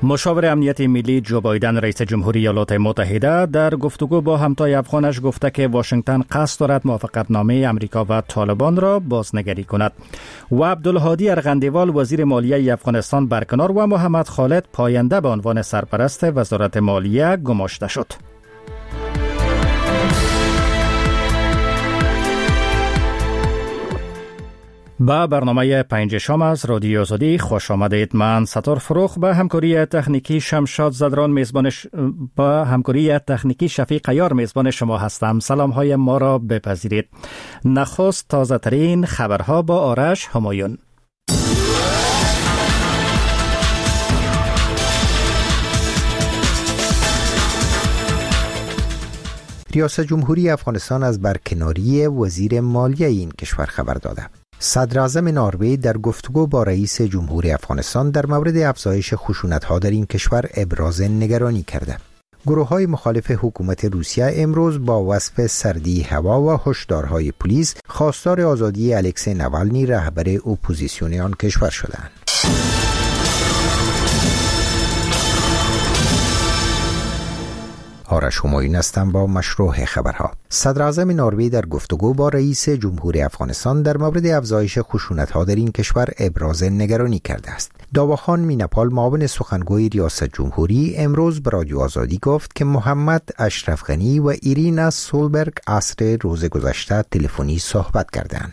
مشاور امنیت ملی جو بایدن رئیس جمهوری ایالات متحده در گفتگو با همتای افغانش گفته که واشنگتن قصد دارد موافقتنامه امریکا و طالبان را بازنگری کند و عبدالهادی ارغندیوال وزیر مالیه افغانستان برکنار و محمد خالد پاینده به عنوان سرپرست وزارت مالیه گماشته شد. با برنامه پنج شام از رادیو آزادی خوش آمدید. من ستار فروخ با همکاری تکنیکی شمشاد زدران با همکاری تکنیکی شفیق عیار میزبان شما هستم. سلام های ما را بپذیرید. نخست تازه ترین خبرها با آرش همایون. ریاست جمهوری افغانستان از برکناری وزیر مالیه این کشور خبر داده. صدر اعظم نروژ در گفتگو با رئیس جمهوری افغانستان در مورد افزایش خشونت‌ها در این کشور ابراز نگرانی کرده. گروه‌های مخالف حکومت روسیه امروز با وصف سردی هوا و هشدارهای پلیس خواستار آزادی الکسی نوالنی رهبر اپوزیسیون آن کشور شدند. آرش همایون هستم با مشروع خبرها. صدر اعظم نروژ در گفتگو با رئیس جمهوری افغانستان در مورد افزایش خشونت‌ها در این کشور ابراز نگرانی کرده است. داواخان مینپال معاون سخنگوی ریاست جمهوری امروز به رادیو آزادی گفت که محمد اشرف غنی و ایرینا سولبرگ عصر روز گذشته تلفنی صحبت کردند.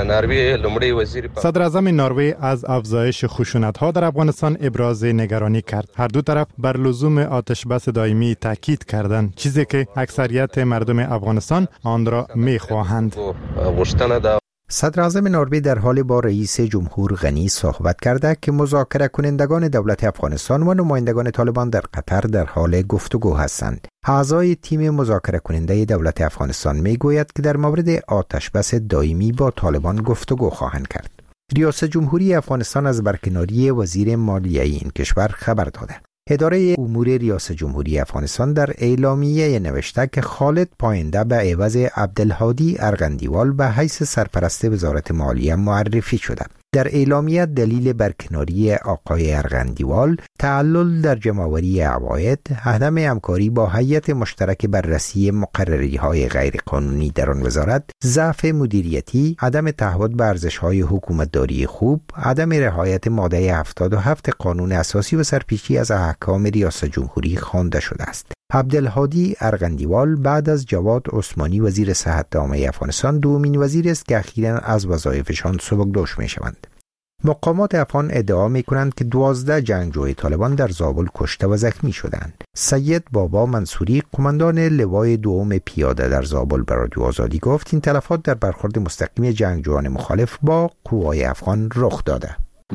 صدر اعظم نروژ از افزایش خشونت‌ها در افغانستان ابراز نگرانی کرد. هر دو طرف بر لزوم آتش بس دائمی تاکید کردند، چیزی که اکثریت مردم افغانستان آن را می‌خواهند. صدر اعظم نروژ در حال با رئیس جمهور غنی صحبت کرده که مذاکره کنندگان دولت افغانستان و نمایندگان طالبان در قطر در حال گفتگو هستند. اعضای تیم مذاکره کننده دولت افغانستان میگوید که در مورد آتش بس دائمی با طالبان گفتگو خواهند کرد. ریاست جمهوری افغانستان از برکناری وزیر مالیه این کشور خبر داده. اداره امور ریاست جمهوری افغانستان در اعلامیه نوشته که خالد پاینده به عوض عبدالهادی ارغندیوال به حیث سرپرست وزارت مالیه معرفی شده. در اعلامیه دلیل برکناری آقای ارغندیوال تعلل در جمع‌آوری عواید، عدم همکاری با هیئت مشترک بررسی مقرری‌های غیرقانونی در آن وزارت، ضعف مدیریتی، عدم تعهد به ارزش‌های حکومتداری خوب، عدم رعایت ماده 77 قانون اساسی و سرپیچی از احکام ریاست جمهوری خوانده شده است. عبدالهادی ارغندیوال بعد از جواد عثمانی وزیر صحت عامه افغانستان دومین وزیر است که اخیراً از وظایفشان سبکدوش می‌شوند. مقامات افغان ادعا می‌کنند که 12 جنگجوی طالبان در زابل کشته و زخمی شدند. سید بابا منصوری قماندان لوای دوم پیاده در زابل به رادیو آزادی گفت این تلفات در برخورد مستقیم جنگجویان مخالف با قوای افغان رخ داده.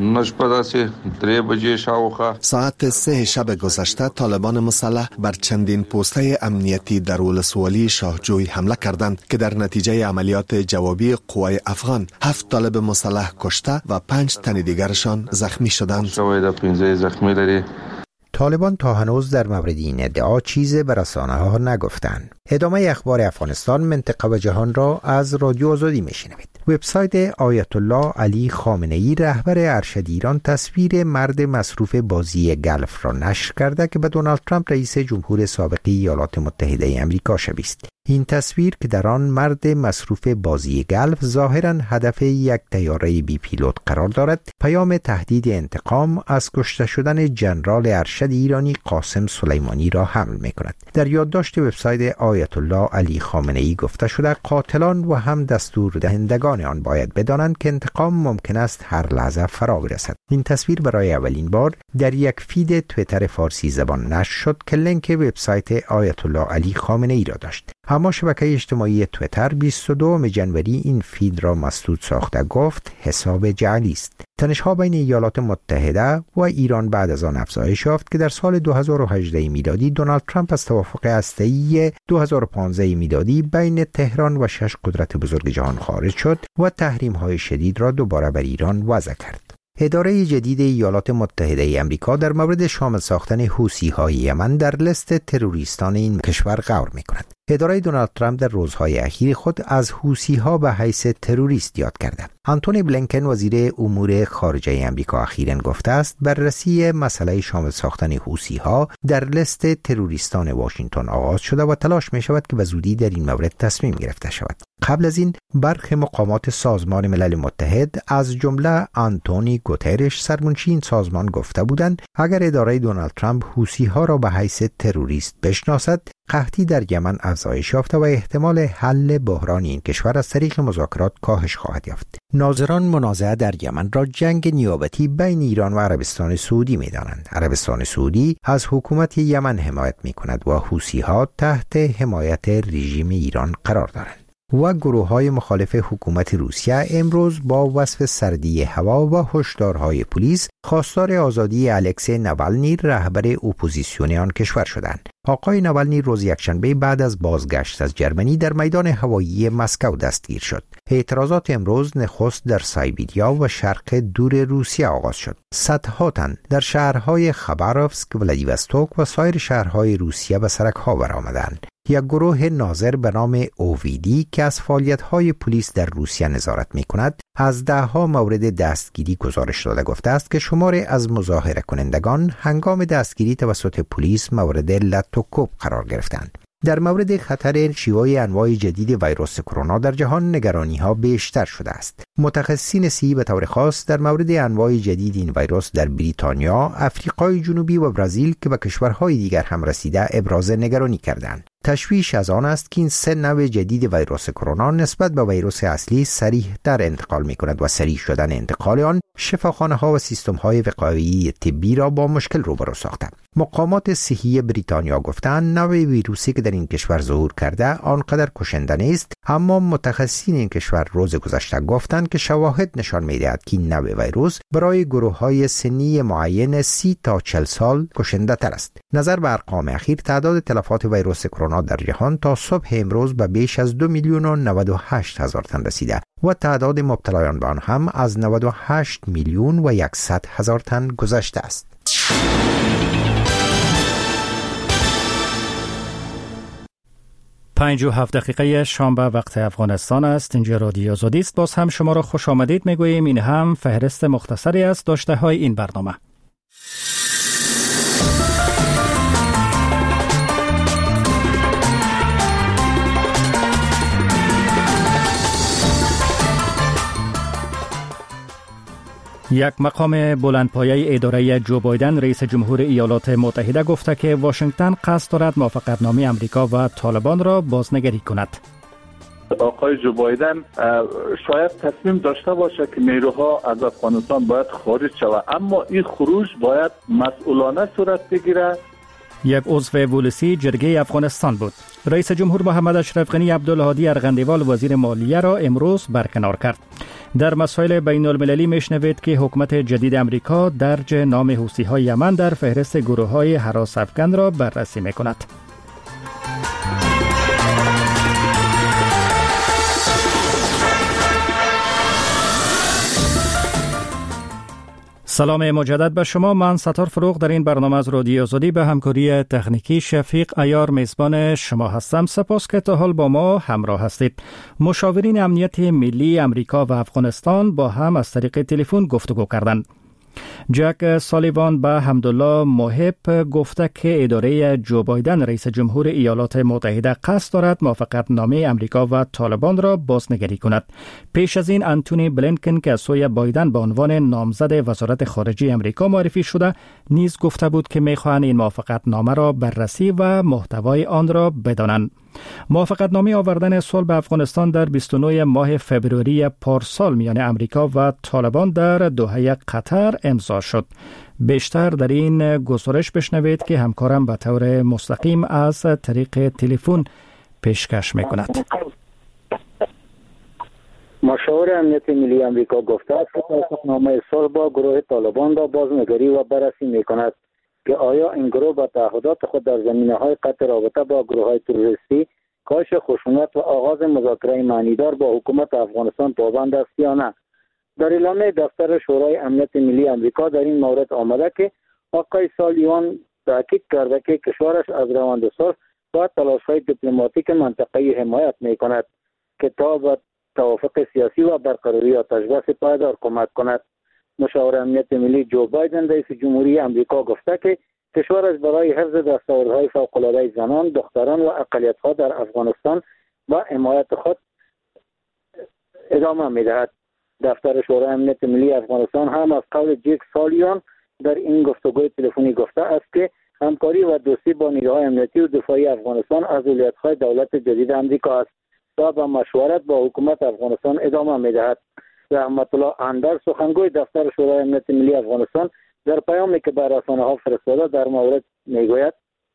ساعت 3 شب گذشته طالبان مسلح بر چندین پوسته امنیتی در ولسوالی شاهجوی حمله کردند که در نتیجه عملیات جوابی قوای افغان 7 طالب مسلح کشته و 5 تن دیگرشان زخمی شدند. طالبان تا هنوز در مورد این ادعا چیزی به رسانه‌ها نگفتند. ادامه اخبار افغانستان، منطقه و جهان را از رادیو آزادی میشنوید. وبسایت آیت الله علی خامنه‌ای رهبر ارشد ایران تصویر مرد مصروف بازی گلف را نشر کرده که به دونالد ترامپ رئیس جمهور سابق ایالات متحده آمریکا شبیه است. این تصویر که در آن مرد مصروف بازی گلف ظاهراً هدف یک طیاره بی پیلوت قرار دارد، پیام تهدید انتقام از کشته شدن ژنرال ارشد ایرانی قاسم سلیمانی را حمل می‌کند. در یادداشت وبسایت آیت الله علی خامنه‌ای گفته شده قاتلان و هم دستور دهندگان آن باید بدانند که انتقام ممکن است هر لحظه فرا برسد. این تصویر برای اولین بار در یک فید توییتر فارسی زبان نشر شد که لینک وبسایت آیت الله علی خامنه‌ای را داشت. اما شبکه اجتماعی توییتر 22 ژانویه این فید را مسدود ساخته گفت حساب جعلی است. تنش‌ها بین ایالات متحده و ایران بعد از آن افزایش یافت که در سال 2018 میلادی دونالد ترامپ از توافق هسته‌ای 2015 میلادی بین تهران و 6 قدرت بزرگ جهان خارج شد و تحریم‌های شدید را دوباره بر ایران وضع کرد. اداره جدید ایالات متحده آمریکا در مورد شامل ساختن حوثی‌های یمن در لیست تروریستان این کشور غور می‌کند. اداره دونالد ترامپ در روزهای اخیر خود از حوثی‌ها به حیث تروریست یاد کرده. آنتونی بلینکن وزیر امور خارجه آمریکا اخیراً گفته است بررسی مسئله شامل ساختن حوثی‌ها در لیست تروریستان واشنگتن آغاز شده و تلاش می شود که به زودی در این مورد تصمیم گرفته شود. قبل از این برخی مقامات سازمان ملل متحد از جمله آنتونی گوترش سرمنشی این سازمان گفته بودند اگر اداره دونالد ترامپ حوثی‌ها را به حیث تروریست بشناسد، قحطی در یمن افزایش یافته و احتمال حل بحران این کشور از طریق مذاکرات کاهش خواهد یافت. ناظران منازعه در یمن را جنگ نیابتی بین ایران و عربستان سعودی می‌دانند. عربستان سعودی از حکومت یمن حمایت می‌کند و حوثی‌ها تحت حمایت رژیم ایران قرار دارند. و گروه‌های مخالف حکومت روسیه امروز با وصف سردی هوا و هشدارهای پلیس خواستار آزادی الکسی ناوالنی رهبر اپوزیسیون آن کشور شدند. آقای ناوالنی روز یکشنبه بعد از بازگشت از جرمنی در میدان هوایی مسکو دستگیر شد. اعتراضات امروز نخست در سایبیریا و شرق دور روسیه آغاز شد. صدها تن در شهرهای خباروفسک، ولادیوستوک و سایر شهرهای روسیه به سرک‌ها برآمدند. یک گروه ناظر به نام اوویدی که از فعالیت‌های پلیس در روسیه نظارت می‌کند، از ده‌ها مورد دستگیری گزارش داده گفته است که شماری از مظاهره کنندگان هنگام دستگیری توسط پلیس مورد لط و کوب قرار گرفتند. در مورد خطر شیوع انواع جدید ویروس کرونا در جهان نگرانی‌ها بیشتر شده است. متخصصین صحی به طور خاص در مورد انواع جدید این ویروس در بریتانیا، آفریقای جنوبی و برزیل که به کشورهای دیگر هم رسیده ابراز نگرانی کردند. تشویش از آن است که این سه نوع جدید ویروس کرونا نسبت به ویروس اصلی سریع در انتقال می‌کند و سریع شدن انتقال آن شفاخانه‌ها و سیستم‌های وقایعی طبی را با مشکل روبرو ساخته. مقامات صحی بریتانیا گفتند نوع ویروسی که در این کشور ظهور کرده آنقدر کشنده نیست، اما متخصصین این کشور روز گذشته گفتند که شواهد نشان می‌دهد که این نوع ویروس برای گروه‌های سنی معین 30 تا 40 سال کشنده تر است. نظر به ارقام اخیر تعداد تلفات ویروس کرونا در جهان تا صبح امروز به بیش از 2,098,000 تن رسیده و تعداد مبتلایان به آن هم از 98,100,000 تن گذشته است. 57 دقیقه شنبه وقت افغانستان است. اینجا رادیو آزادی است. باز هم شما را خوش آمدید میگوییم. این هم فهرست مختصری از داشته های این برنامه. یک مقام بلندپایه اداره جو بایدن رئیس جمهور ایالات متحده گفته که واشنگتن قصد دارد موافقتنامه امریکا و طالبان را بازنگری کند. آقای جو بایدن شاید تصمیم داشته باشه که نیروها از افغانستان باید خارج شود، اما این خروج باید مسئولانه صورت بگیره. یک عضو ولسی جرگه افغانستان بود. رئیس جمهور محمد اشرف غنی عبدالهادی ارغندیوال وزیر مالیه را امروز برکنار کرد. در مسائل بین المللی میشنوید که حکومت جدید امریکا درج نام حوثی‌های یمن در فهرست گروه‌های هراس افکن را بررسی می‌کند. سلام مجدد به شما. من ستار فروغ در این برنامه از رادیو آزادی به همکاری تکنیکی شفیق عیار میزبان شما هستم. سپاس که تا حال با ما همراه هستید. مشاورین امنیت ملی امریکا و افغانستان با هم از طریق تلفن گفتگو کردند. جک سالیوان به حمدالله محب گفته که اداره جو بایدن رئیس جمهور ایالات متحده قصد دارد موافقتنامه امریکا و طالبان را بازنگری کند. پیش از این آنتونی بلینکن که از سوی بایدن به عنوان نامزد وزارت خارجه امریکا معرفی شده نیز گفته بود که می‌خواهند این موافقتنامه را بررسی و محتوای آن را بدانند. موافقتنامه آوردن صلح به افغانستان در 29 ماه فوریه پارسال میان امریکا و طالبان در دوحه قطر امضا شد. بیشتر در این گزارش بشنوید که همکارم به طور مستقیم از طریق تلفن پیشکش میکند. مشاور امنیت ملی امریکا گفته است که موافقتنامه صلح با گروه طالبان را بازنگری و بررسی میکند که آیا این گروه با تعهدات خود در زمینه‌های قطع رابطه با گروه‌های تروریستی، کاهش خشونت و آغاز مذاکره معنیدار با حکومت افغانستان پابند است یا نه. در اعلامیه دفتر شورای امنیت ملی امریکا در این مورد آمده که آقای سالیوان تاکید کرده که کشورش از روند صلح و تلاش‌های دیپلماتیک منطقه‌ای حمایت می‌کند که تا به توافق سیاسی و برقراری آتش‌بس پایدار کمک کند. مشاور امنیت ملی جو بایدن رئیس جمهوری آمریکا گفته که کشورش برای حفظ دستاوردهای فوق‌العاده زنان، دختران و اقلیت‌ها در افغانستان و حمایت خود ادامه می‌دهد. دفتر شورای امنیت ملی افغانستان هم از قول جیک سالیان در این گفتگوی تلفنی گفته است که همکاری و دوستی با نیروهای امنیتی و دفاعی افغانستان از اولویت‌های دولت جدید آمریکا است و به مشورت با حکومت افغانستان ادامه می‌دهد. رحمت الله اندر سخنگوی دفتر شورای امنیت ملی افغانستان در پیامی که به رسانه‌ها فرستاده در مورد میگوید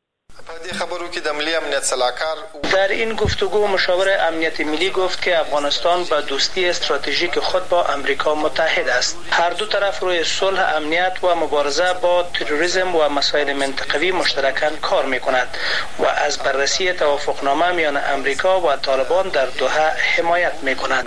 در این گفتگو مشاور امنیت ملی گفت که افغانستان به دوستی استراتژیک خود با امریکا متحد است. هر دو طرف روی صلح، امنیت و مبارزه با تروریسم و مسائل منطقوی مشترکاً کار می‌کند و از بررسی توافقنامه میان امریکا و طالبان در دوحه حمایت می‌کند.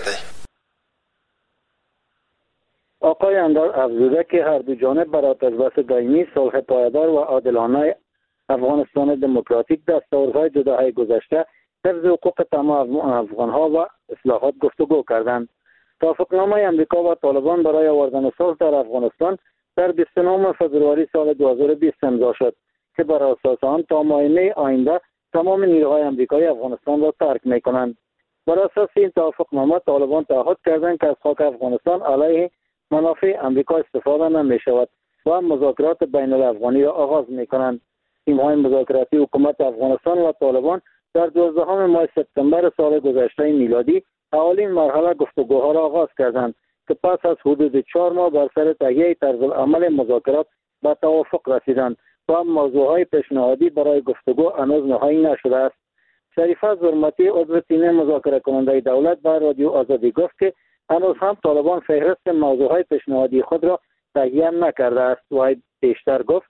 آقای اندر افزوده که هر دو جانب بر آتش‌بس دائمی، صلح پایدار و عادلانه افغانستان دموکراتیک، دستاوردهای دو دهه گذشته، حفظ حقوق تمام افغانها و اصلاحات گفتگو کردند. توافقنامه امریکا و طالبان برای آوردن صلح در افغانستان در 29 فوریه سال 2020 امضا شد که بر اساس آن تا ماه می آینده تمام نیروهای امریکایی افغانستان را ترک می‌کنند. بر اساس این توافقنامه طالبان تعهد کردند که از خاک افغانستان علیه منافع امریکا استفاده نمی‌شود و مذاکرات بین الافغانی را آغاز می‌کنند. تیم‌های مذاکراتی حکومت افغانستان و طالبان در 12 ماه سپتامبر سال گذشته میلادی اولین مرحله گفتگوها را آغاز کردند که پس از حدود 4 ماه بر سر تهیه طرزالعمل مذاکرات به توافق رسیدند و موضوعهای پیشنهادی برای گفتگو هنوز نهایی نشده است. شریفه زرمتی عضو تیم مذاکره کننده دولت به رادیو آزادی گفت که هنوز هم طالبان فهرست موضوعهای پیشنهادی خود را تهیه نکرده است و بیشتر گفت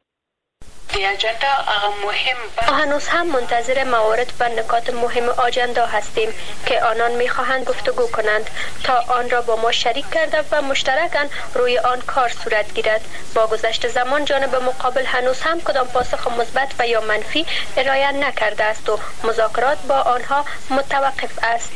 هنوز هم منتظر موارد و نکات مهم آجندا هستیم که آنان میخواهند گفتگو کنند تا آن را با ما شریک کرده و مشترکاً روی آن کار صورت گیرد. با گذشت زمان جانب مقابل هنوز هم کدام پاسخ مثبت و یا منفی ارائه نکرده است و مذاکرات با آنها متوقف است.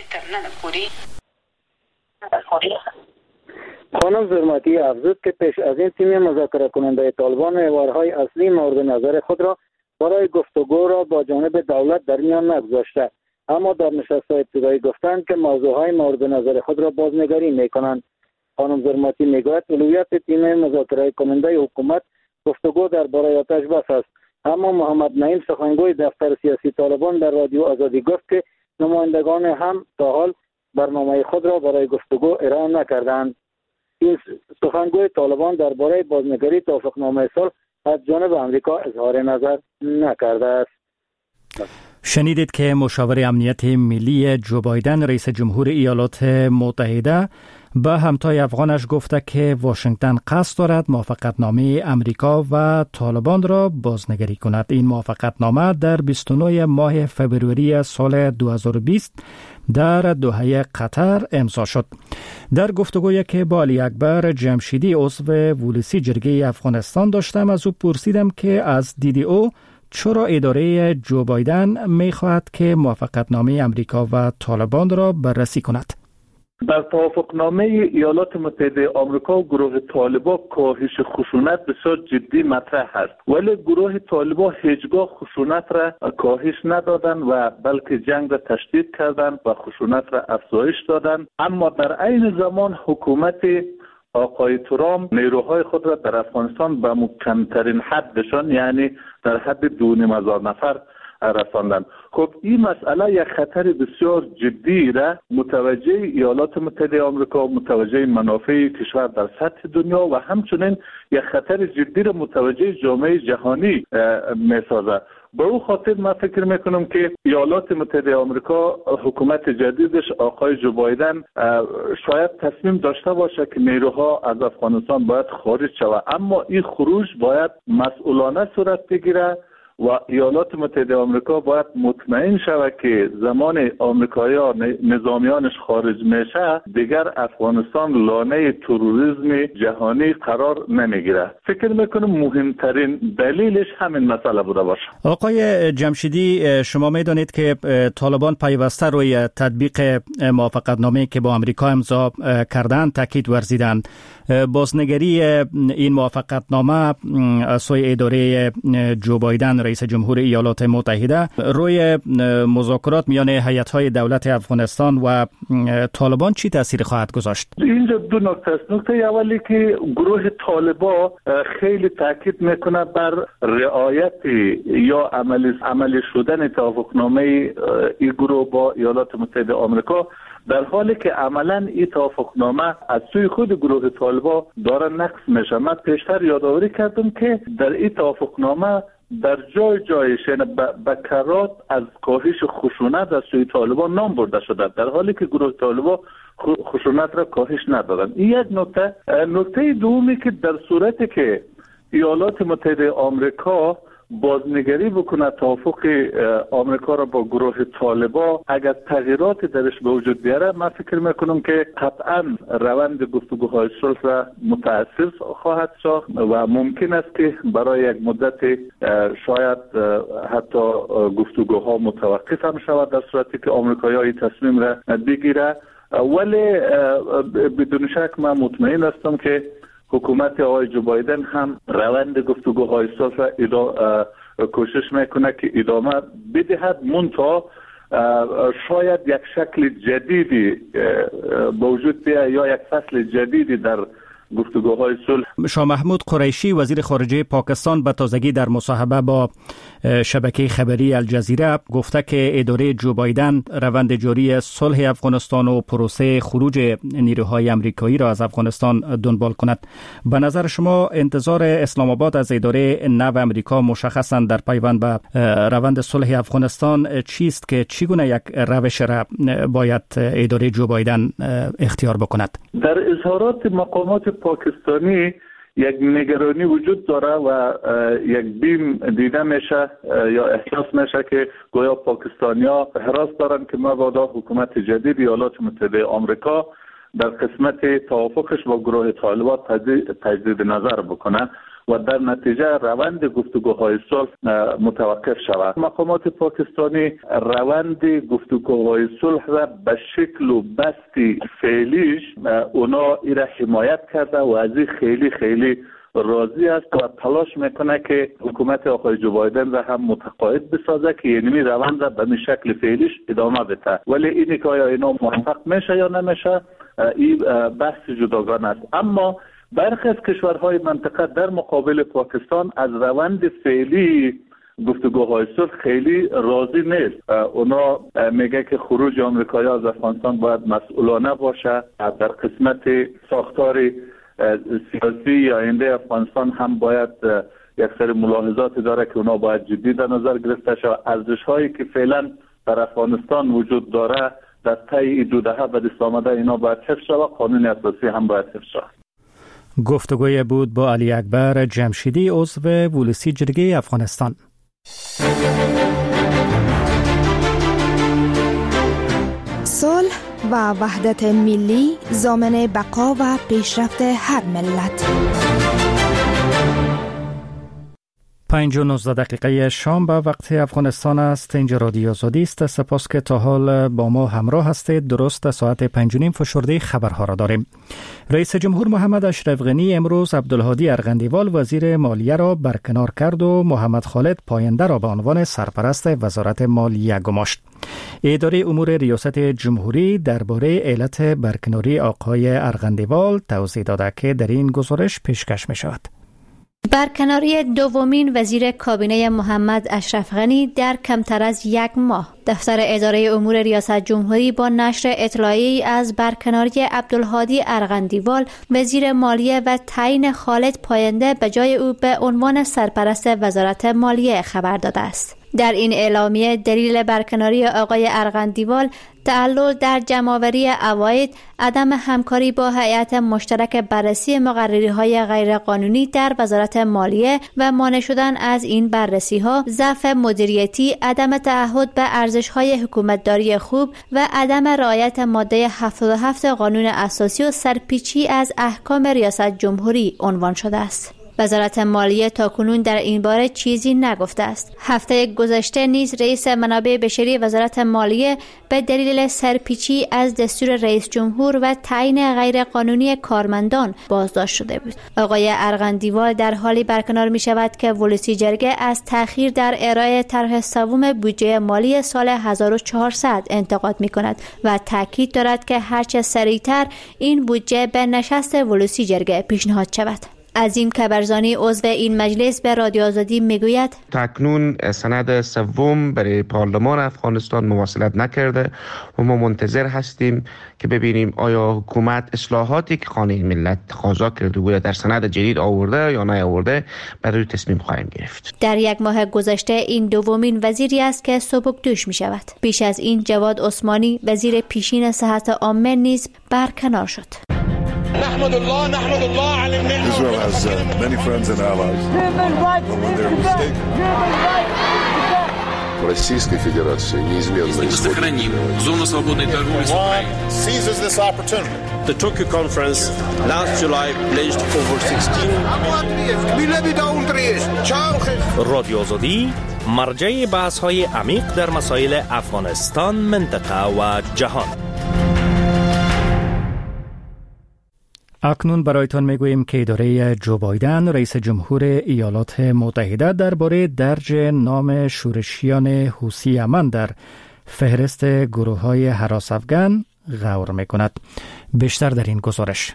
خانم زرمتی افزود که پیش از این تیم مذاکره کننده طالبان محورهای اصلی مورد نظر خود را برای گفتگو را با جانب دولت در میان نگذاشته، اما در نشست‌های ابتدایی گفتند که موضوعهای مورد نظر خود را بازنگری می‌کنند. خانم زرمتی میگوید اولویت تیم مذاکره کننده حکومت گفتگو درباره آتش‌بس است، اما محمد نعیم سخنگوی دفتر سیاسی طالبان در رادیو آزادی گفت که نمایندگان هم تا حال برنامه خود را برای گفتگو ارائه نکردند. این سخنگوی طالبان درباره بازنگری توافقنامه صلح از جانب آمریکا اظهار نظر نکرده است. شنیدید که مشاور امنیت ملی جو بایدن رئیس جمهور ایالات متحده به همتای افغانش گفته که واشنگتن قصد دارد موافقتنامه امریکا و طالبان را بازنگری کند. این موافقتنامه در 29 ماه فوریه سال 2020 در دوحه قطر امضا شد. در گفتگویی که با علی اکبر جمشیدی عضو ولسی جرگه افغانستان داشتم، از او پرسیدم که از دید او چرا اداره جو بایدن می‌خواهد که موافقتنامه امریکا و طالبان را بررسی کند. در توافقنامه ایالات متحده آمریکا و گروه طالبان کاهش خشونت بسیار جدی مطرح است، ولی گروه طالبان هیچگاه خشونت را کاهش ندادند و بلکه جنگ را تشدید کردند و خشونت را افزایش دادند. اما در عین زمان حکومت آقای ترامپ نیروهای خود را در افغانستان به کمترین حدشان، یعنی در حد 2,500 نفر رساندند. خب این مسئله یک خطر بسیار جدی را متوجه ایالات متحده آمریکا، متوجه منافع کشور در سطح دنیا و همچنین یک خطر جدی را متوجه جامعه جهانی می‌سازد. به او خاطر من فکر میکنم که ایالات متحده آمریکا، حکومت جدیدش آقای جو بایدن شاید تصمیم داشته باشه که نیروها از افغانستان باید خارج شود، اما این خروج باید مسئولانه صورت بگیره و ایالات متحده آمریکا باید مطمئن شود که زمان آمریکایی‌ها نظامیانش خارج میشه دیگر افغانستان لانه تروریسم جهانی قرار نمیگیره. فکر میکنم مهمترین دلیلش همین مسئله بوده باشه. آقای جمشیدی، شما میدانید که طالبان پیوسته روی تطبیق موافقتنامه‌ای که با آمریکا امضا کردند تاکید ورزیدند. بازنگری این موافقتنامه از سوی اداره جو بایدن رئیس جمهور ایالات متحده روی مذاکرات میان هیئت‌های دولت افغانستان و طالبان چی تاثیر خواهد گذاشت؟ اینجا دو نکته است. نکته اولی که گروه طالبان خیلی تاکید میکنه بر رعایت یا عملی شدن توافقنامه این گروه با ایالات متحده آمریکا، در حالی که عملا این توافقنامه از سوی خود گروه طالبان داره نقض میشه. من پیشتر یادآوری کردم که در این توافقنامه در جایش بکرات از کاهش خشونت از سوی طالبان نام برده شده، در حالی که گروه طالبان خشونت را کاهش ندادن. این یک نکته. نکته دومی که در صورتی که ایالات متحده آمریکا بازنگری بکنه توافق آمریکا را با گروه طالبان، اگر تغییرات درش به وجود بیاره، من فکر میکنم که قطعا روند گفتگوهای صلح را متأثر خواهد ساخت و ممکن است که برای یک مدت شاید حتی گفتگوها متوقف هم شود در صورتی که آمریکایی‌ها این تصمیم را بگیره. ولی بدون شک من مطمئن هستم که حکومت آقای جو بایدن هم روند گفتگوهای صلح را کوشش میکنه که ادامه بدهد، منتها شاید یک شکل جدیدی به وجود بیاید یا یک فصل جدیدی در گفتگوهای صلح. شاه محمود قریشی وزیر خارجه پاکستان به تازگی در مصاحبه با شبکه خبری الجزیره گفته که اداره جو بایدن روند جاری صلح افغانستان و پروسه خروج نیروهای آمریکایی را از افغانستان دنبال کند. به نظر شما انتظار اسلام آباد از اداره نو آمریکا مشخصاً در پیوند به روند صلح افغانستان چیست که چگونه یک روش را باید اداره جو بایدن اختیار بکند؟ در اظهارات مقامات پاکستانی یک نگرانی وجود داره و یک بیم دیده میشه یا احساس میشه که گویا پاکستانی‌ها حراس دارن که مبادا حکومت جدید ایالات متحده آمریکا در قسمت توافقش با گروه طالبان تجدید نظر بکنه و در نتیجه روند گفتگوهای صلح متوقف شود. مقامات پاکستانی روند گفتگوهای صلح را به شکل و بسط فعلیش اونا ایره حمایت کرده و از این خیلی راضی است و تلاش میکنه که حکومت آقای جو بایدن را هم متقاعد بسازه که یعنی روند را به این شکل فعلیش ادامه بده. ولی اینی که آیا اینا موفق میشه یا نمیشه این بحث جداگانه است. اما برخی از کشورهای منطقه در مقابل پاکستان از روند فعلی گفتگوهای صلح خیلی راضی نیست. اونا میگه که خروج آمریکایی از افغانستان باید مسئولانه باشه. در قسمت ساختار سیاسی یا آینده افغانستان هم باید یک سری ملاحظات داره که اونا باید جدی در نظر گرفته شود. ارزش‌هایی که فعلا در افغانستان وجود داره در طی 2 دهه به دست آمده اینا باید حفظ شود. قانون اساسی هم باید حفظ شود. گفتگوی بود با علی اکبر جمشیدی، عضو ولسی جرگه افغانستان. صلح و وحدت ملی ضامن بقا و پیشرفت هر ملت. 5:19 شام به وقت افغانستان است. اینجا رادیو آزادی است. سپاس که تا حال با ما همراه هستید. درست ساعت 5:30 فشرده خبرها را داریم. رئیس جمهور محمد اشرف غنی امروز عبدالهادی ارغندیوال وزیر مالیه را برکنار کرد و محمد خالد پاینده را به عنوان سرپرست وزارت مالیه گماشت. اداره امور ریاست جمهوری درباره علت برکناری آقای ارغندیوال توضیح داده که در این گزارش پیشکش می شود. برکناری دومین وزیر کابینه محمد اشرف غنی در کمتر از 1 ماه. دفتر اداره امور ریاست جمهوری با نشر اطلاعی از برکناری عبدالهادی ارغندیوال وزیر مالیه و تعیین خالد پاینده به جای او به عنوان سرپرست وزارت مالیه خبر داده است. در این اعلامیه دلیل برکناری آقای ارغندیوال تعلل در جمع‌آوری عواید، عدم همکاری با هیئت مشترک بررسی مقرری‌های غیرقانونی در وزارت مالیه و مانع شدن از این بررسی‌ها، ضعف مدیریتی، عدم تعهد به ارزش‌های حکومتداری خوب و عدم رعایت ماده 77 قانون اساسی و سرپیچی از احکام ریاست جمهوری عنوان شده است. وزارت مالیه تاکنون در این باره چیزی نگفته است. هفته گذشته نیز رئیس منابع بشری وزارت مالیه به دلیل سرپیچی از دستور رئیس جمهور و تعیین غیر قانونی کارمندان بازداشت شده بود. آقای ارغندیوال در حالی برکنار می شود که ولسی جرگه از تأخیر در ارائه طرح سوم بودجه مالی سال 1400 انتقاد می کند و تاکید دارد که هرچه سریعتر این بودجه به نشست ولسی جرگه پیشنهاد شود. عظیم کبرزانی عضو این مجلس به رادیو آزادی میگوید تکنون سند سوم برای پارلمان افغانستان مواصلت نکرده و ما منتظر هستیم که ببینیم آیا حکومت اصلاحاتی که خانه ملت تقاضا کرده بود در سند جدید آورده یا نه آورده، برای تصمیم خواهیم گرفت. در یک ماه گذشته این دومین وزیری است که سبکدوش می شود. پیش از این جواد عثمانی وزیر پیشین صحت عامه نیز برکنار شد. نحمد الله على النعمة. Israel has many friends and allies. But when they're mistaken. Российской Федерации неизменно сохраним зону свободной торговли с Украиной. Seizes this opportunity. The Tokyo conference last July pledged over 16. رادیو آزادی مرجع بحث‌های عمیق در مسائل افغانستان، منطقه و جهان. اکنون برایتان میگوییم که اداره جو بایدن رئیس جمهور ایالات متحده درباره درج نام شورشیان حوثی یمن در فهرست گروه‌های هراس افغان غور میکند. بیشتر در این گزارش.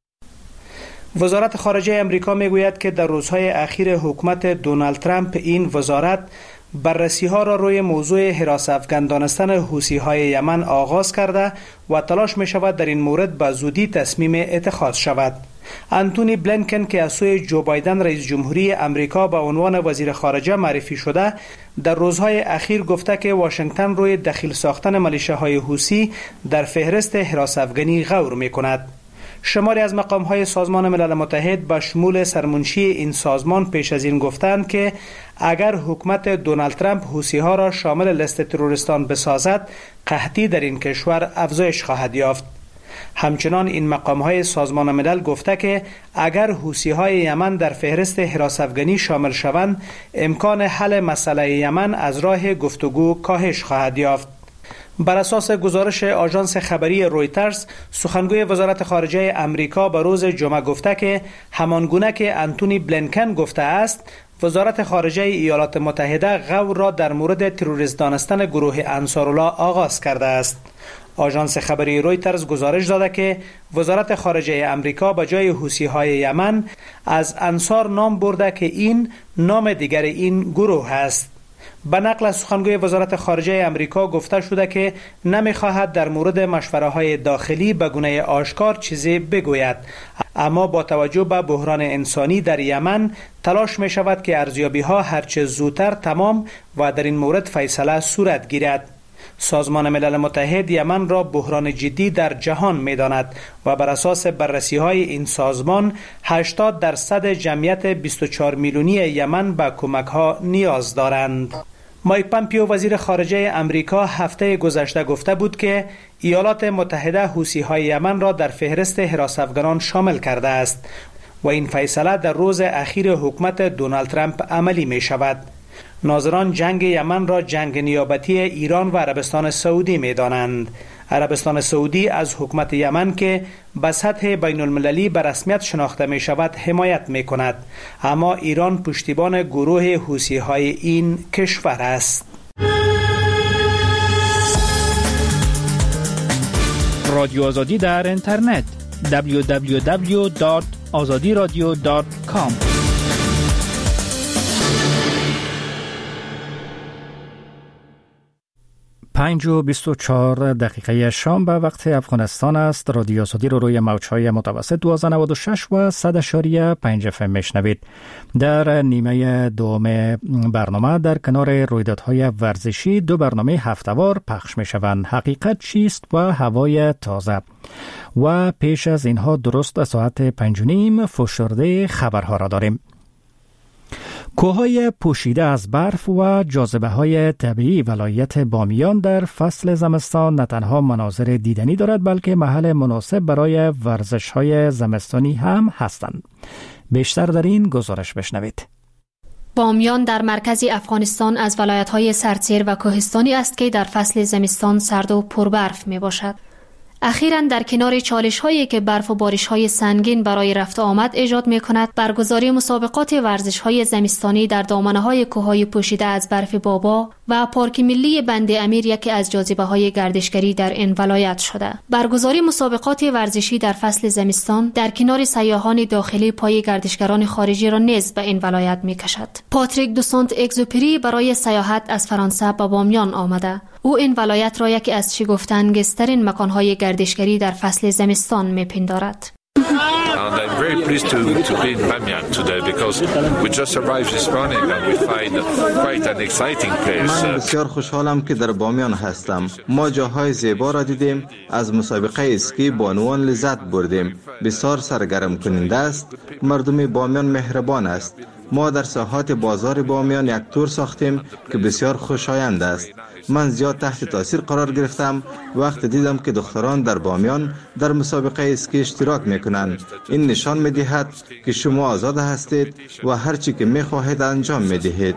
وزارت خارجه امریکا میگوید که در روزهای اخیر حکومت دونالد ترامپ این وزارت بررسی‌ها را روی موضوع حراس افغان دانستن حوثی‌های یمن آغاز کرده و تلاش می‌شود در این مورد به زودی تصمیم اتخاذ شود. آنتونی بلینکن که از سوی جو بایدن رئیس جمهوری امریکا به عنوان وزیر خارجه معرفی شده، در روزهای اخیر گفته که واشنگتن روی دخیل ساختن ملیشه‌های حوثی در فهرست حراس افغانی غور می‌کند. شماری از مقام‌های سازمان ملل متحد به شمول سرمنشی این سازمان پیش از این گفتند که اگر حکومت دونالد ترامپ حوثی‌ها را شامل لیست تروریستان بسازد، قحطی در این کشور افزایش خواهد یافت. همچنان این مقام‌های سازمان ملل گفته که اگر حوثی‌های یمن در فهرست حراس افغانی شامل شوند، امکان حل مسئله یمن از راه گفتگو کاهش خواهد یافت. بر اساس گزارش آژانس خبری رویترز، سخنگوی وزارت خارجه امریکا به روز جمعه گفته که همانگونه که آنتونی بلینکن گفته است، وزارت خارجه ایالات متحده غور را در مورد تروریست دانستن گروه انصارالله آغاز کرده است. آژانس خبری رویترز گزارش داده که وزارت خارجه امریکا به جای حوثی‌های یمن از انصار نام برده که این نام دیگر این گروه است. به نقل از سخنگوی وزارت خارجه امریکا گفته شده که نمی‌خواهد در مورد مشوره‌های داخلی به گونه آشکار چیزی بگوید، اما با توجه به بحران انسانی در یمن تلاش می شود که ارزیابی‌ها هرچه زودتر تمام و در این مورد فیصله صورت گیرد. سازمان ملل متحد یمن را بحران جدی در جهان می داند و بر اساس بررسی‌های این سازمان 80% جمعیت 24 میلیونی یمن به کمک‌ها نیاز دارند. مایک پامپیو وزیر خارجه امریکا هفته گذشته گفته بود که ایالات متحده حوثی‌های یمن را در فهرست حراس افغانان شامل کرده است و این فیصله در روز اخیر حکومت دونالد ترامپ عملی می شود. ناظران جنگ یمن را جنگ نیابتی ایران و عربستان سعودی می دانند. عربستان سعودی از حکومت یمن که به سطح بین المللی به رسمیت شناخته می شود حمایت می کند، اما ایران پشتیبان گروه حوثی های این کشور است. رادیو آزادی در اینترنت www.azadiradio.com. 5:24 شام به وقت افغانستان است. رادیو آزادی رو روی موج‌های متوسط 1296 و 100.5 FM میشنوید. در نیمه دوم برنامه در کنار رویدادهای ورزشی 2 برنامه هفته‌وار پخش میشوند. حقیقت چیست و هوای تازه. و پیش از اینها درست ساعت 5:30 فشرده خبرها را داریم. کوههای پوشیده از برف و جاذبه‌های طبیعی ولایت بامیان در فصل زمستان نه تنها مناظر دیدنی دارد بلکه محل مناسب برای ورزش‌های زمستانی هم هستند. بیشتر در این گزارش بشنوید. بامیان در مرکز افغانستان از ولایت‌های سردسیر و کوهستانی است که در فصل زمستان سرد و پربرف میباشد. اخیراً در کنار چالش‌هایی که برف و بارش‌های سنگین برای رفت آمد ایجاد می‌کند، برگزاری مسابقات ورزش‌های زمستانی در دامنه‌های کوه‌های پوشیده از برف بابا و پارک ملی بند امیر یکی از جاذبه‌های گردشگری در این ولایت شده. برگزاری مسابقات ورزشی در فصل زمستان در کنار سیاحان داخلی پای گردشگران خارجی را نیز به این ولایت می‌کشد. پاتریک دو سانت اگزوپری برای سیاحت از فرانسه به بامیان آمده. او این ولایت را یکی از شگفت‌انگیزترین مکان‌های گردشگری در فصل زمستان می‌پندارد. And I'm very pleased to be in Bamiyan today because we just arrived this morning and we find quite an exciting place. من بسیار خوشحالم که در بامیان هستم. ما جاهای زیبا را دیدیم، از مسابقه اسکی بانوان لذت بردیم. بسیار سرگرم کننده است. مردم بامیان مهربان است. ما در ساحات بازار بامیان یک تور ساختیم که بسیار خوشایند است. من زیاد تحت تاثیر قرار گرفتم وقت دیدم که دختران در بامیان در مسابقه اسکی اشتراک میکنند. این نشان میدهد که شما آزاد هستید و هر چی که میخواهید انجام میدهید.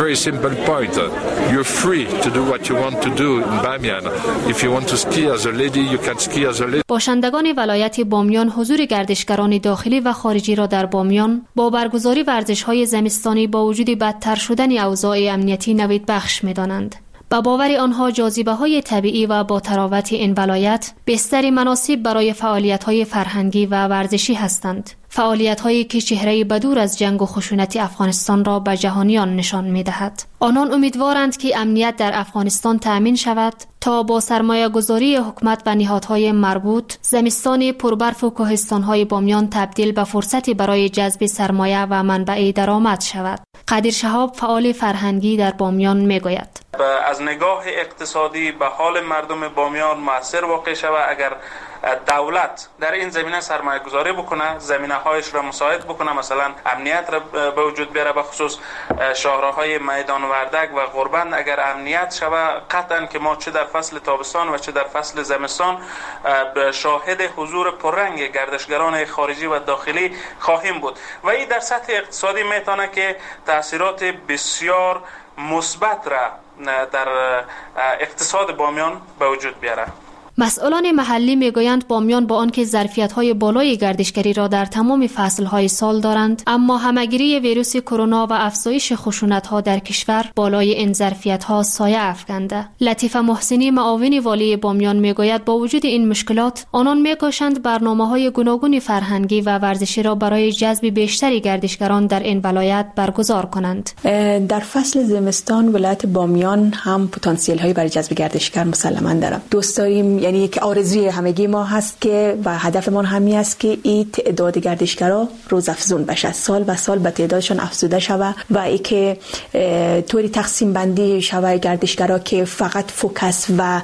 باشندگان ولایت بامیان حضور گردشگران داخلی و خارجی را در بامیان با برگزاری ورزش‌های زمستانی با وجود بدتر شدن اوضاع امنیتی نوید بخش می‌دانند. با باور آنها جاذبه‌های طبیعی و با تراوت این ولایت بستر مناسب برای فعالیت‌های فرهنگی و ورزشی هستند. فعالیت‌هایی که چهره بدور از جنگ و خشونت افغانستان را به جهانیان نشان می‌دهد. آنان امیدوارند که امنیت در افغانستان تأمین شود تا با سرمایه‌گذاری حکومت و نهادهای مربوط زمستان پربرف و کوهستان‌های بامیان تبدیل به فرصتی برای جذب سرمایه و منبع درآمد شود. قدیر شهاب فعال فرهنگی در بامیان می‌گوید: از نگاه اقتصادی به حال مردم بامیان مؤثر واقع شود اگر دولت در این زمینه سرمایه گذاری بکنه، زمینه هایش را مساعد بکنه، مثلا امنیت را به وجود بیاره، به خصوص شاهراهای میدان وردک و غربند اگر امنیت شود قطعا که ما چه در فصل تابستان و چه در فصل زمستان شاهد حضور پررنگ گردشگران خارجی و داخلی خواهیم بود و این در سطح اقتصادی میتونه که تاثیرات بسیار مثبت را در اقتصاد بامیان به وجود بیاره. مسئولان محلی میگویند بامیان با آنکه ظرفیت‌های بالای گردشگری را در تمام فصل‌های سال دارند، اما همه‌گیری ویروس کرونا و افزایش خشونت‌ها در کشور بالای این ظرفیت‌ها سایه افکنده. لطیفه محسنی معاون والی بامیان میگوید با وجود این مشکلات آنان میکوشند برنامه‌های گوناگون فرهنگی و ورزشی را برای جذب بیشتری گردشگران در این ولایت برگزار کنند. در فصل زمستان ولایت بامیان هم پتانسیل‌هایی برای جذب گردشگر مسلماً دارد. دوست داریم، یعنی یک آرزوی همگی ما هست که و هدف ما همی است که این تعداد گردشگرا روز افزون بشه، سال به سال به تعدادشان افزوده شود و ای که طوری تقسیم بندی شود گردشگرا که فقط فوکس و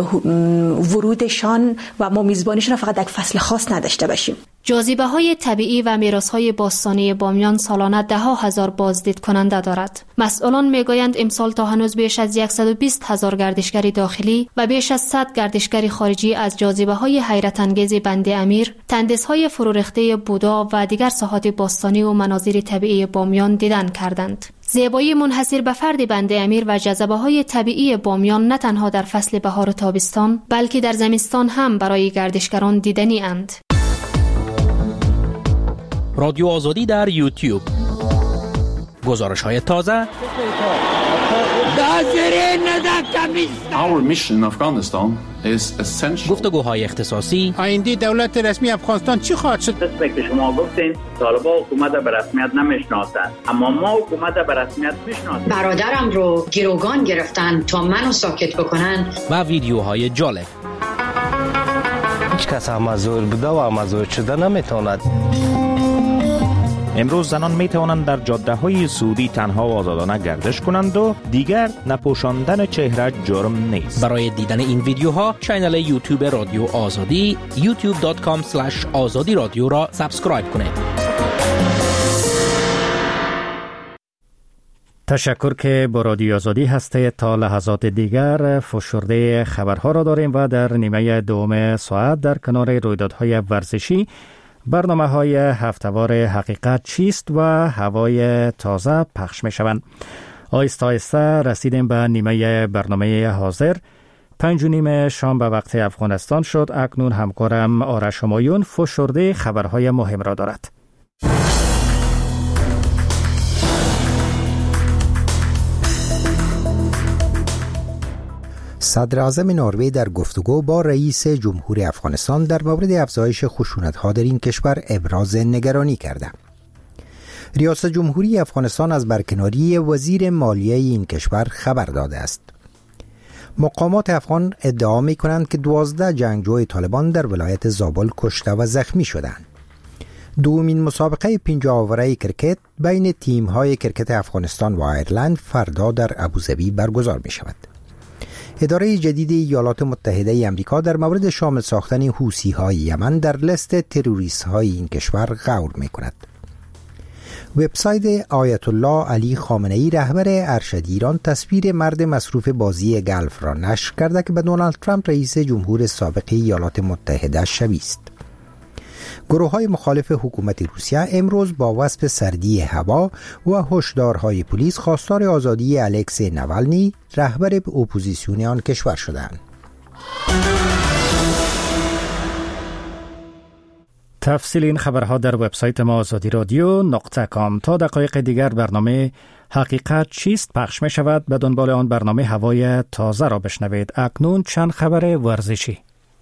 ورودشان و ما میزبانیشان فقط در فصل خاص نداشته باشیم. جاذبه‌های طبیعی و میراث‌های باستانی بامیان سالانه ده‌ها هزار بازدید کننده دارد. مسئولان میگویند امسال تا هنوز بیش از 120,000 گردشگر داخلی و بیش از 100 گردشگر خارجی از جاذبه‌های حیرت انگیز بند امیر، تندیس‌های فرورخته بودا و دیگر ساحات باستانی و مناظر طبیعی بامیان دیدن کردند. زیبایی منحصر به فرد بند امیر و جاذبه‌های طبیعی بامیان نه تنها در فصل بهار و تابستان بلکه در زمستان هم برای گردشگران دیدنی اند. رادیو آزادی در یوتیوب. گزارش‌های تازه، Our mission in Afghanistan is essential. گفتگوهای اختصاصی. آینده دولت رسمی افغانستان چی خواهد شد؟ دست که شما گفتین طالبان حکومت به رسمیت نمیشناسند، اما ما حکومت به رسمیت میشناسیم. برادرم رو گروگان گرفتن تا منو ساکت بکنن. و ویدیوهای جالب. هیچ کس مزور بوده و مزور شده نمیتواند. امروز زنان می توانند در جاده های سعودی تنها و آزادانه گردش کنند و دیگر نپوشاندن چهره جرم نیست. برای دیدن این ویدیوها کانال یوتیوب رادیو آزادی youtube.com/azadi رادیو را سابسکرایب کنید. تشکر که با رادیو آزادی هستید. تا لحظات دیگر فشرده خبرها را داریم و در نیمه دوم ساعت در کنار رویدادهای ورزشی برنامه های هفته‌وار حقیقت چیست و هوای تازه پخش می شوند. آهسته آهسته رسیدیم به نیمه برنامه حاضر. 5:30 شام به وقت افغانستان شد. اکنون همکارم آرش همایون فشرده خبرهای مهم را دارد. صدر اعظم نروژ در گفتگو با رئیس جمهور افغانستان در مورد افزایش خشونت‌ها در این کشور ابراز نگرانی کرده. ریاست جمهوری افغانستان از برکناری وزیر مالیه این کشور خبر داده است. مقامات افغان ادعا می‌کنند که 12 جنگجوی طالبان در ولایت زابل کشته و زخمی شدند. دومین مسابقه 50 اوره کرکت بین تیم‌های کرکت افغانستان و ایرلند فردا در ابوظبی برگزار می‌شود. اداره جدید ایالات متحده آمریکا در مورد شامل ساختن حوثی‌های یمن در لیست تروریست‌های این کشور غور می‌کند. وبسایت آیت الله علی خامنه‌ای رهبر ارشد ایران تصویر مرد مصروف بازی گلف را نشر کرده که به دونالد ترامپ رئیس جمهور سابق ایالات متحده شبیه است. گروه‌های مخالف حکومت روسیه امروز با وصف سردی هوا و هشدارهای پلیس خواستار آزادی الکسی نوالنی رهبر اپوزیسیون آن کشور شدند. تفصیل این خبرها در وبسایت ما azadi.radio.com. تا دقایق دیگر برنامه حقیقت چیست پخش می شود. به دنبال آن برنامه هوای تازه را بشنوید. اکنون چند خبر ورزشی.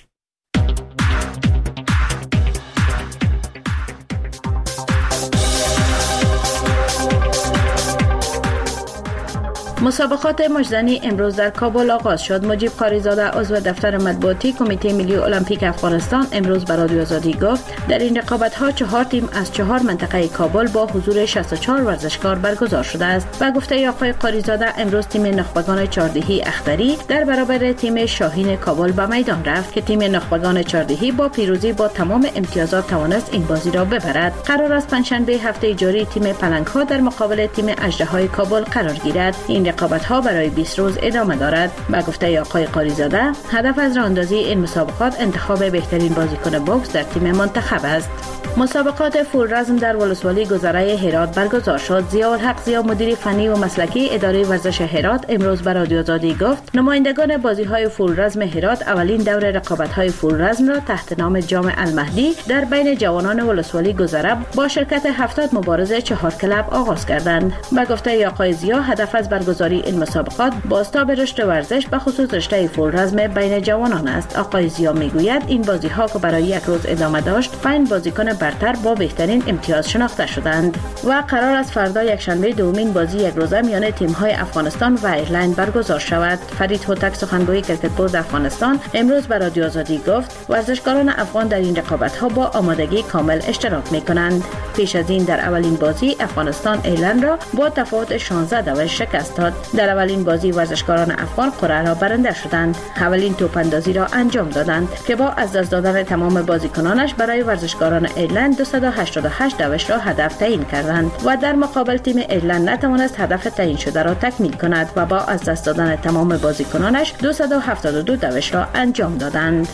مسابقات مجزنی امروز در کابل آغاز شد. مجیب قاریزاده عضو دفتر مطبوعاتی کمیته ملی المپیک افغانستان امروز به رادیو آزادی گفت در این رقابت‌ها 4 تیم از 4 منطقه کابل با حضور 64 ورزشکار برگزار شده است. و گفته آقای قاریزاده امروز تیم نخبگان چهاردهی اختری در برابر تیم شاهین کابل به میدان رفت که تیم نخبگان چهاردهی با پیروزی با تمام امتیازات توانست این بازی را ببرد. قرار است پنجشنبه هفته جاری تیم پلنگ‌ها در مقابل تیم اژدهای کابل قرار گیرد. این رقابت‌ها برای 20 روز ادامه دارد. با گفته آقای قاریزاده هدف از راه‌اندازی این مسابقات انتخاب بهترین بازیکن بوکس در تیم منتخب است. مسابقات فول رزم در ولسوالی گذره هرات برگزار شد. ضیاءالحق ضیا مدیر فنی و مسلکی اداره ورزش هرات امروز به رادیو آزادی گفت نمایندگان بازی‌های فول رزم هرات اولین دور رقابت‌های فول رزم را تحت نام جام المهدی در بین جوانان ولسوالی گذره با شرکت 70 مبارز 4 کلب آغاز کردند. با گفته آقای ضیا هدف از برگزاری این مسابقات بازتاب رشد ورزش به خصوص رشته فول رزم بین جوانان است. آقای ضیا میگوید این بازی‌ها که برای یک روز ادامه داشت 5 بازیکن برتر با بهترین امتیاز شناخته شدند و قرار است فردا یکشنبه دومین بازی یک روزه میان تیم‌های افغانستان و ایرلند برگزار شود. فرید هوتک سخنگوی کرکت بورد افغانستان امروز به رادیو آزادی گفت ورزشکاران افغان در این رقابت‌ها با آمادگی کامل اشتراک می‌کنند. پیش از این در اولین بازی افغانستان ایرلند را با تفاوت 16 شکست داد. در اولین بازی ورزشکاران افغان قرعه را برنده شدند. اولین توپاندازی را انجام دادند که با از دست دادن تمام بازیکنانش برای ورزشکاران ایرلند 288 دوش را هدف تعیین کردند و در مقابل تیم ایرلند نتوانست هدف تعیین شده را تکمیل کند و با از دست دادن تمام بازیکنانش 272 دوش را انجام دادند.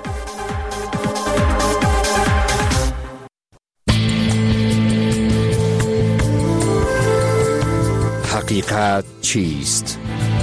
حقیقت چیست؟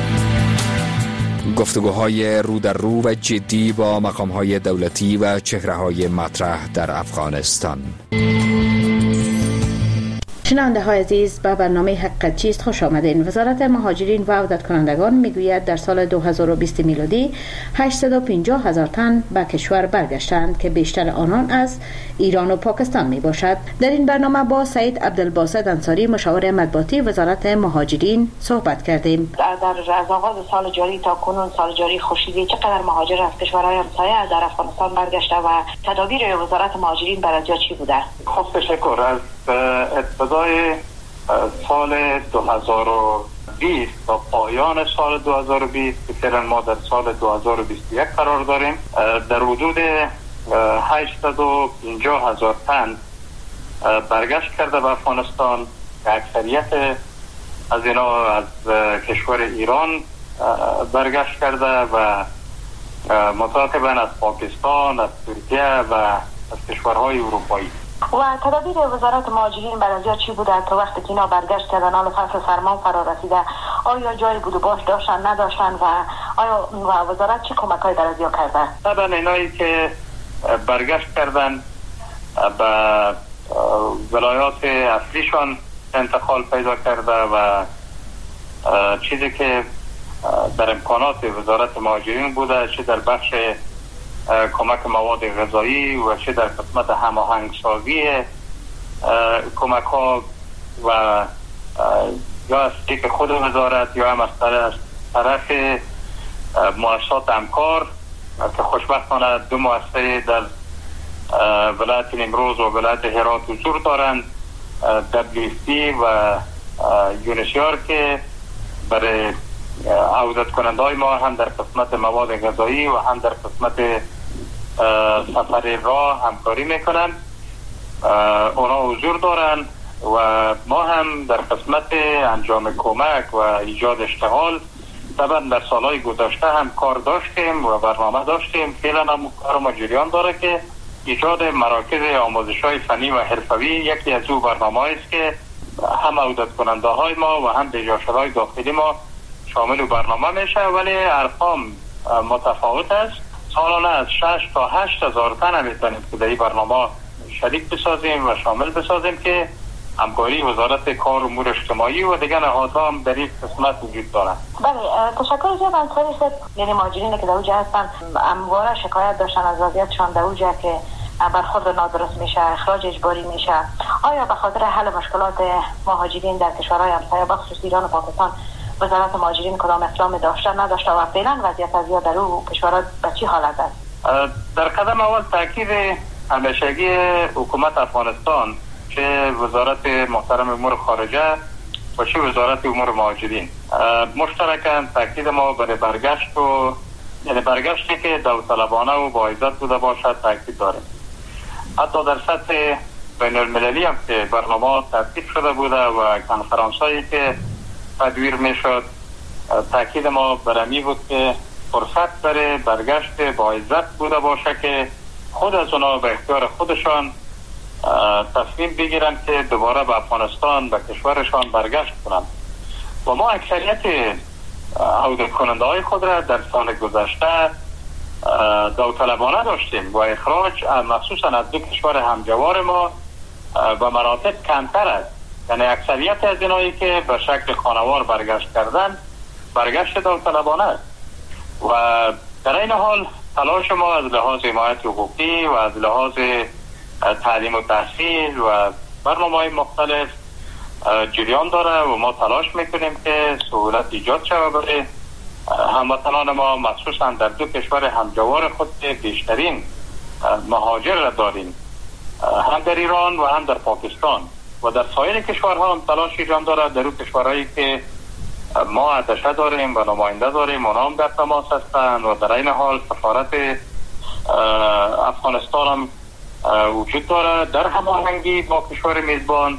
گفتگوهای رو در رو و جدی با مقام‌های دولتی و چهره‌های مطرح در افغانستان. شنونده های عزیز، به برنامه حقیقت چیست خوش آمدین. وزارت مهاجرین و عودت کنندگان میگوید در سال 2020 میلادی 850,000 تن به کشور برگشتند که بیشتر آنان از ایران و پاکستان می باشد. در این برنامه با سعید عبدالباسط انصاری مشاور مطبوعاتی وزارت مهاجرین صحبت کردیم. از آغاز سال جاری تا کنون سال جاری خورشیدی چقدر مهاجر از کشورهای همسایه در افغانستان برگشته و تدابیر وزارت مهاجرین برای چی بوده؟ خب تشکر. از ابتدای سال 2020 تا پایان سال 2020 که فعلا ما در سال 2021 قرار داریم، در حدود 850,000 تن برگشت کرده به افغانستان که اکثریت از اینا از کشور ایران برگشت کرده و متعاقباً از پاکستان، از ترکیه و از کشورهای اروپایی. و تدابیر وزارت مهاجرین برای چی بوده تا وقتی که اینا برگشت کردن حال فصل سرما فرا رسیده؟ آیا جای بود و باش داشتن نداشتن و آیا وزارت چه کمک‌های برای کرده؟ طبعا اینایی که برگشت کردن به ولایات اصلیشان انتقال پیدا کرده و چیزی که در امکانات وزارت مهاجرین بوده، چه در بخش کمک مواد غذایی و چه در قسمت هماهنگسازی کمک ها و یا از طریق خود وزارت یا هم از طرف مؤسسات همکار که خوشبختانه 2 مؤسسه در ولایت نیمروز و ولایت هرات حضور دارند، WFP و یونیسیار که برای عودت کننده های ما هم در قسمت مواد غذایی و هم در قسمت سفر راه همکاری میکنن. اونا حضور دارن و ما هم در قسمت انجام کمک و ایجاد اشتغال طبعا در سالهای گذشته هم کار داشتیم و برنامه داشتیم. فعلا هم کار ما جریان داره که ایجاد مراکز آموزش های فنی و حرفوی یکی از او برنامه است که هم عودت کننده های ما و هم بیجاشدهای داخلی ما شامل برنامه میشه، ولی ارقام متفاوت است. سالانه از 6 تا 8 هزار تن میتونیم که در این برنامه شریک بسازیم و شامل بسازیم که همکاری وزارت کار و امور اجتماعی و دیگر نهادها هم در این قسمت وجود دارند. بله، تشکر زیاد انصاری صاحب. یعنی مهاجرینی که در اوجه هستن همواره شکایت داشتن از وضعیتشان در اوجه که برخورد نادرست میشه، اخراج اجباری میشه. آیا به خاطر حل مشکلات مهاجرین در کشورهای همسایه بخصوص ایران و پاکستان وزارت مهاجرین کدام اقدام داشته نداشته و فعلا وضعیت از در او کشورها به چی حالت است؟ در قدم اول تاکید همیشگی حکومت افغانستان، چه وزارت محترم امور خارجه و چه وزارت امور مهاجرین، مشترکاً تاکید ما برای برگشت و یعنی برگشتی که داوطلبانه و با عزت بوده باشد تاکید داریم. حتی در سطح بین المللی هم که برنامه ترتیب شده بوده و کنفرانسایی که تدویر میشد، تاکید ما برمی بود که فرصت برای برگشت با عزت بوده باشه که خود از اونا به اختیار خودشان تصمیم بگیرن که دوباره به افغانستان به کشورشان برگشت کنند. و ما اکثریت عودت کننده های خود را در سال گذشته داوطلبانه داشتیم و اخراج مخصوصا از 2 کشور همجوار ما و مراتب کمتر است. یعنی اکثریت از اینایی که به شکل خانوار برگشت کردن برگشت داوطلبانه است. و در این حال تلاش ما از لحاظ حمایت حقوقی و از لحاظ تعلیم و تحصیل و برنامه‌های مختلف جریان داره و ما تلاش میکنیم که سهولت ایجاد شود برای هموطنان ما، مخصوصا در 2 کشور همجوار خود که بیشترین مهاجر را داریم، هم در ایران و هم در پاکستان و در سایر کشورها هم تلاش ایجاد داره. در اون کشورهایی که ما اتشه داریم و نماینده داریم اونا هم در تماس هستن و در این حال سفارت افغانستان هم وجود داره. در هماهنگی با کشور میزبان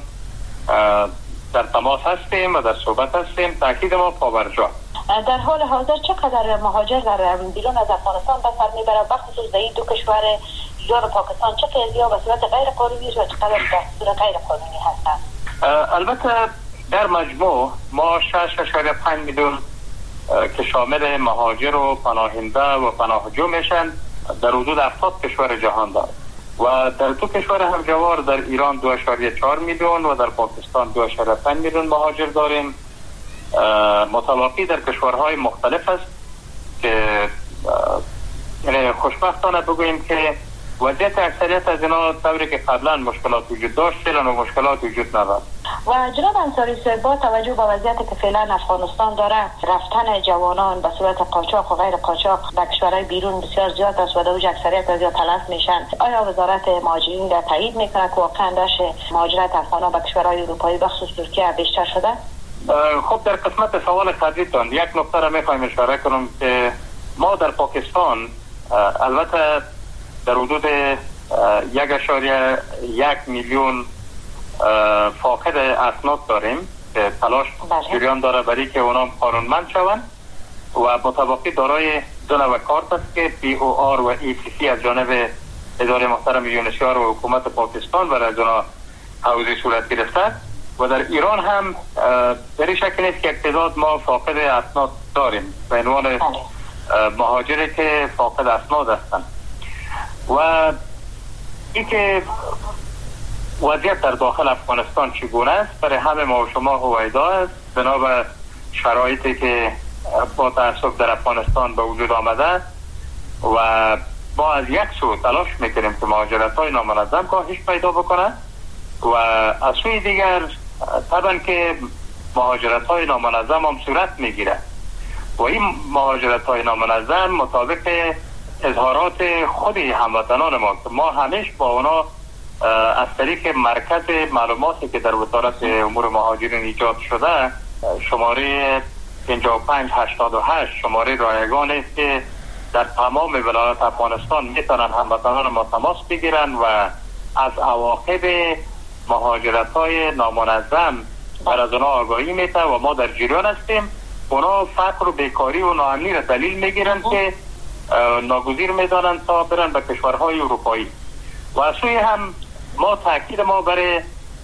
در تماس هستیم و در صحبت هستیم. تاکید ما پابرجا. در حال حاضر چقدر مهاجر در بیرون از افغانستان به سر میبره، بخصوص در این 2 کشور ایران و پاکستان، چه تعدادی به صورت غیر قانونی و چقدر به صورت غیر قانونی هستند؟ البته در مجموع ما 6.5 میلیون که شامل مهاجر و پناهنده و پناهجو میشن در حدود 70 کشور جهان دارد. و در دو کشور همجوار در ایران 2.4 میلیون و در پاکستان 2.5 میلیون مهاجر داریم. متلاقی در کشورهای مختلف است که یعنی خوشبختانه بگوییم که وضعیت اکثریت از اینا طوری که قبلا مشکلات وجود داشت فعلا و مشکلات وجود ندارد. و جناب انصاری صاحب با توجه به وضعیتی که فعلا افغانستان داره، رفتن جوانان به صورت قاچاق و غیر قاچاق به کشورهای بیرون بسیار زیاد است و در اوج اکثریت از تلف میشن. آیا وزارت مهاجرین را تایید میکنه که واقعا داشت مهاجرت افغانان به کشورهای اروپایی بخصوص ترکیه بیشتر شده؟ خب در قسمت سوال قبلیتون یک نکته را میخوایم اشاره کنم که ما در پاکستان البته در حدود 1.1 میلیون فاقد اسناد داریم که تلاش جریان داره برای که اونا قانونمند شوند و مطابقی دارای دو نوع کارت است که POR و ETC از جانب اداره محترم یونسیار و حکومت پاکستان برای از اونا توزیع صورت گرفته و در ایران هم در این شکل نیست که اقتضاد ما فاقد اسناد داریم به عنوان مهاجری که فاقد اسناد هستند. و این که وضعیت در داخل افغانستان چگونه است برای همه ما و شما هویدا است بنا به شرایطی که با تأسف در افغانستان به وجود آمده و ما از یک سو تلاش میکنیم که مهاجرت های نامنظم کاهش پیدا بکنه و از سوی دیگر طبعا که مهاجرت های نامنظم هم صورت میگیره و این مهاجرت های نامنظم مطابق اظهارات خود هموطنان ما که ما همیشه با اونا از طریق مرکز معلوماتی که در وزارت امور مهاجرین ایجاد شده شماره 5588 شماره رایگان است که در تمام ولایات افغانستان میتونن هموطنان ما تماس بگیرن و از عواقب مهاجرت های نامنظم بر از اونا آگاهی میده و ما در جریان هستیم. اونا فقر و بیکاری و ناامنی را دلیل میگیرن که ناگزیر میدانن تا برن به کشورهای اروپایی و از سوی هم ما تاکید ما برای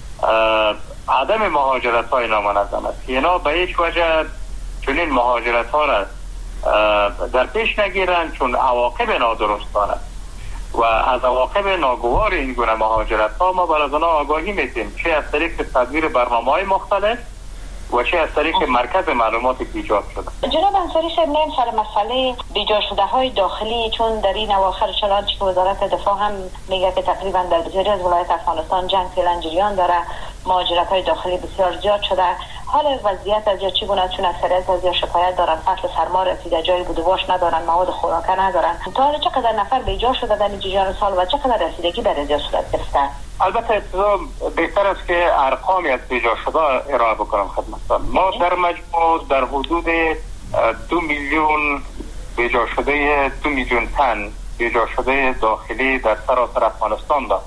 عدم مهاجرت های نامنظم است که اینا به هیچ وجه چنین مهاجرت ها را در پیش نگیرن چون عواقب نادرست دارد و از عواقب ناگوار این گونه مهاجرت ها ما برای آنها آگاهی میدیم چه از طریق تدویر برنامه‌های مختلف و چه از طریق مرکز معلوماتی که ایجاد شده. جناب انصاری صاحب نیم سر مسئله بیجا شده های داخلی چون در این اواخر چنانچه که وزارت دفاع هم میگه که تقریبا در بسیاری از ولایات افغانستان جنگ فعلا جریان داره، مهاجرت های داخلی بسیار زیاد شده. حال وضعیت از یا چگونه چون اکثریت از یا شکایت دارن فصل سرما رسیده، جای بود و باش ندارن، مواد خوراکه ندارن. تا حالا چقدر نفر بیجا شده در این جریان سال و چقدر رسیدگی به رضا صورت گرفته؟ البته ابتدا بهتر است که ارقامی از بیجا شده ارائه بکنم خدمتتان. ما در مجموع در حدود 2 میلیون بیجا شده 2 میلیون تن بیجا شده داخلی در سراسر افغانستان داریم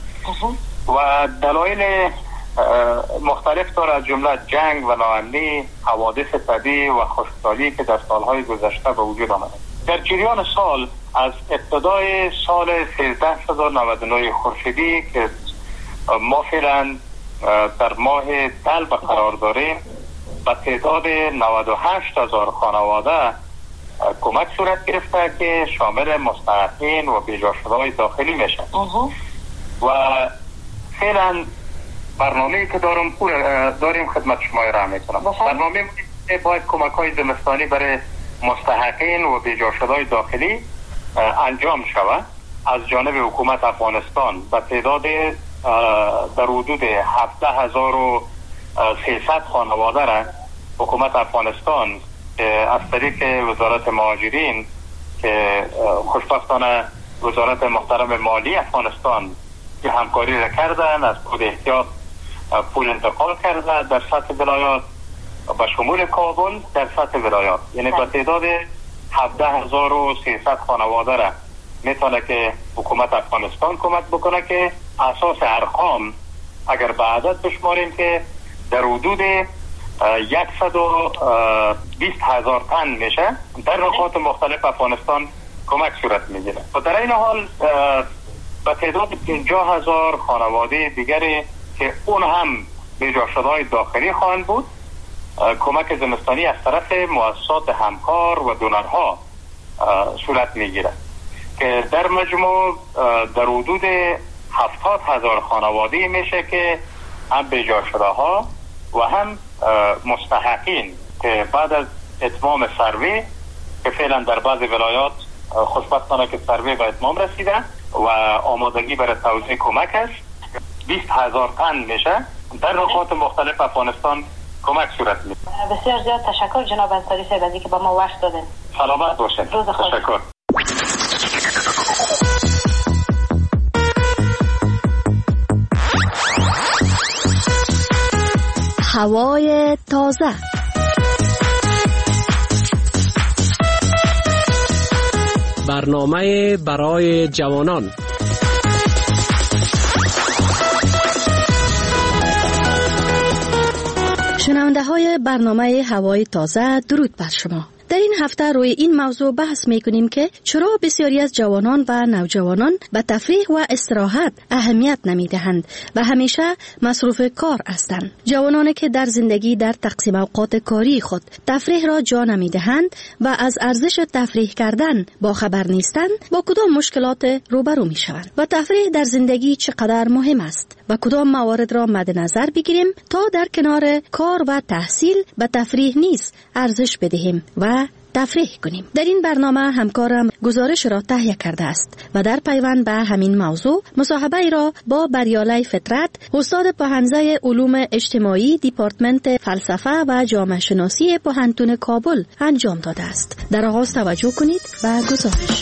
و دلایل مختلف داره از جمله جنگ و ناامنی، حوادث طبیعی و خشکسالی که در سالهای گذشته به وجود آمده. در جریان سال از ابتدای سال 1399 خورشیدی که ما فعلا در ماه طلب قرار داریم به تعداد 98,000 خانواده کمک صورت گرفته که شامل مستحقین و بیجا شده‌های داخلی میشه و فعلا برنامه‌ای که داریم خدمت شما ارائه میکنم. برنامه باید کمک‌های زمستانی برای مستحقین و بیجا شده‌های داخلی انجام شود از جانب حکومت افغانستان به تعداد در حدود 17,300 خانواده را حکومت افغانستان از طریق وزارت مهاجرین که خوشبختانه وزارت محترم مالی افغانستان که همکاری را کردن از کد احتیاط پول انتقال کرده در سطح ولایات و شمول کابل در سطح ولایات، یعنی به تعداد 17,300 خانواده را میتونه که حکومت افغانستان کمک بکنه که اساس ارقام اگر به عدد بشماریم که در حدود 120,000 تن میشه در نقاط مختلف افغانستان کمک صورت میگیره و در این حال به تعداد 50,000 خانواده دیگری که اون هم بیجا شده‌های داخلی خواهند بود کمک زمستانی از طرف مؤسسات همکار و دونرها صورت میگیره. که در مجموع در حدود 70,000 خانواده میشه که هم بیجا شده ها و هم مستحقین که بعد از اتمام سروی که فعلا در بعض ولایات خوشبختانه که سروی به اتمام رسیده و آمادگی برای توزیع کمک است، 20,000 تن میشه در نقاط مختلف افغانستان کمک صورت میگیره. بسیار زیاد تشکر جناب انصاری صاحب از اینکه با ما وقت دادین. سلامت باشین. تشکر. هوای تازه. برنامه برای جوانان. شنونده های برنامه هوای تازه، درود بر شما. در این هفته روی این موضوع بحث می کنیم که چرا بسیاری از جوانان و نوجوانان به تفریح و استراحت اهمیت نمی دهند و همیشه مصروف کار هستند. جوانانی که در زندگی در تقسیم اوقات کاری خود تفریح را جا نمی دهند و از ارزش تفریح کردن با خبر نیستند، با کدام مشکلات روبرو می شوند و تفریح در زندگی چقدر مهم است و کدام موارد را مد نظر بگیریم تا در کنار کار و تحصیل به تفریح نیز ارزش بدهیم و تفریح کنیم. در این برنامه همکارم گزارش را تهیه کرده است و در پیوند به همین موضوع مصاحبه ای را با بریالی فطرت، استاد پوهنځای علوم اجتماعی دیپارتمنت فلسفه و جامعه شناسی پوهنتون کابل انجام داده است. در آغاز توجه کنید و گزارش.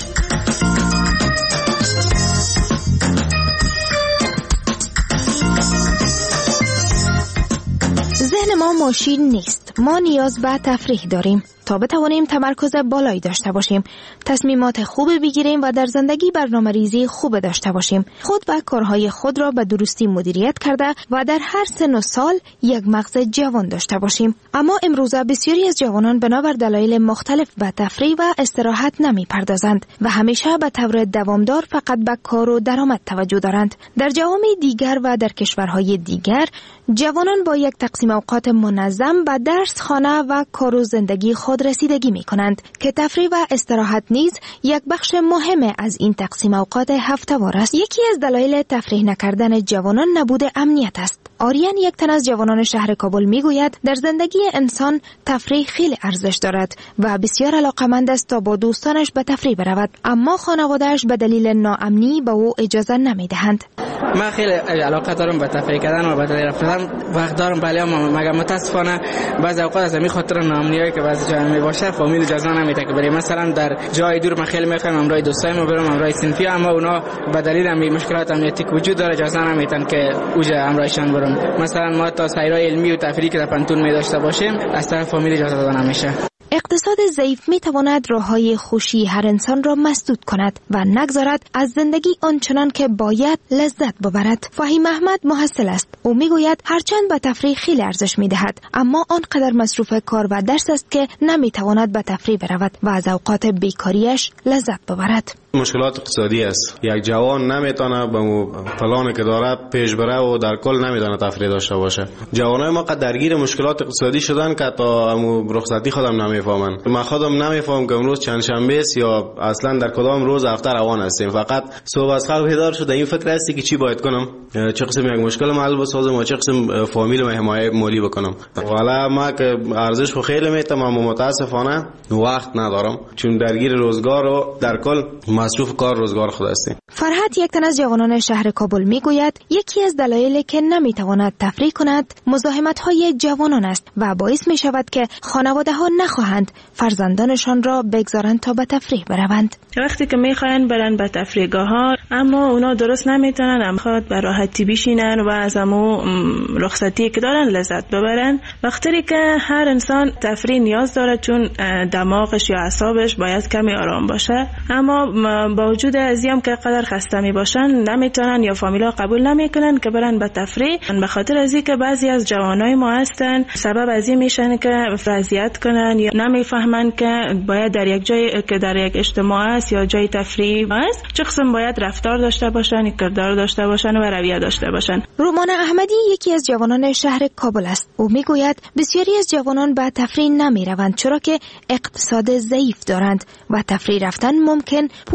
ذهن ما ماشین نیست. ما نیاز به تفریح داریم تا بتوانیم تمرکز بالایی داشته باشیم، تصمیمات خوب بگیریم و در زندگی برنامه‌ریزی خوب داشته باشیم، خود و کارهای خود را به درستی مدیریت کرده و در هر سن و سال یک مغز جوان داشته باشیم. اما امروزه بسیاری از جوانان بنابر دلایل مختلف به تفریح و استراحت نمی‌پردازند و همیشه به طور دوامدار فقط به کار و درآمد توجه دارند. در جوامع دیگر و در کشورهای دیگر جوانان با یک تقسیم اوقات منظم به درس، خانه و کار و زندگی خود رسیدگی می کنند که تفریح و استراحت نیز یک بخش مهم از این تقسیم اوقات هفته‌وار است. یکی از دلایل تفریح نکردن جوانان نبود امنیت است. آریان، یک تن از جوانان شهر کابل، می گوید در زندگی انسان تفریح خیلی ارزش دارد و بسیار علاقمند است تا با دوستانش به تفریح برود، اما خانواده‌اش به دلیل ناامنی به او اجازه نمی دهند. من خیلی علاقه دارم به تفریح کردن و به تفریح رفتن، وقت دارم، ولی مگر متاسفانه بعضی اوقات از این خاطر ناامنیایی که بعضی جا میباشه فامیل اجازه نمیده که بریم. مثلا در جای دور من خیلی میخوام امروز دوستایم برم، امروز صنفی، اما اونا به دلیل همین مشکلات امنیتی که وجود داره اجازه نمیدن که اوجا امروزشان برم. مثلا ما تا سیرای علمی و تفریحی که در پنتون می داشته باشیم از طرف فامیل اجازه داده نمیشه. اقتصاد ضعیف می تواند راههای خوشی هر انسان را مسدود کند و نگذارد از زندگی آنچنان که باید لذت ببرد. فهیم احمد محصل است. او می گوید هرچند به تفریح خیلی ارزش می دهد، اما آنقدر مصروف کار و درس است که نمی تواند به تفریح برود و از اوقات بیکاریش لذت ببرد. مشکلات اقتصادی است. یک جوان نمیتونه به پلانی که داره پیش بره و در کل نمیتونه تفریح داشته باشه. جوانای ما قد درگیر مشکلات اقتصادی شدن که تا رخصتی خودم نمیفهمن. من خودم نمیفهم که امروز چند شنبه است یا اصلا در کدام روز هفته روان هستیم. فقط صبح از خواب بیدار شده این فکر هستی که چی باید کنم، چه قسم یک مشکل حل بسازم و چه قسم فامیل و حمایت مالی بکنم. والا ما که ارزش خو خیلی میتم، اما متاسفانه وقت ندارم چون درگیر روزگار و در کل مصروف کار روزگار خود هستیم. فرحت، یک تن از جوانان شهر کابل، میگوید یکی از دلایلی که نمیتواند تفریح کند مزاحمت‌های جوانان است و باعث می شود که خانواده‌ها نخواهند فرزندانشان را بگذارند تا به تفریح بروند. وقتی که میخواین برن به تفریحگاه‌ها اما اونا درست نمیتونن، میخواد به راحتی بشینن و از همو رخصتی که دارن لذت ببرن. وقتی که هر انسان تفریح نیاز داره چون دماغش یا اعصابش باید کمی آرام باشه، اما با وجود ازیم که قدر خسته می باشن نمیتونن یا فامیلا قبول نمیکنن که برن به تفریح. به خاطر از اینکه بعضی از جوانای ما هستن سبب از این میشن که اذیت کنن یا نمیفهمن که باید در یک جای که در یک اجتماع است یا جای تفریح است چه قسم باید رفتار داشته باشن، کردار داشته باشن و رویه داشته باشن. رومان احمدی یکی از جوانان شهر کابل است. او میگوید بسیاری از جوانان به تفریح نمیروند چرا که اقتصاد ضعیف دارند و تفریح رفتن ممکن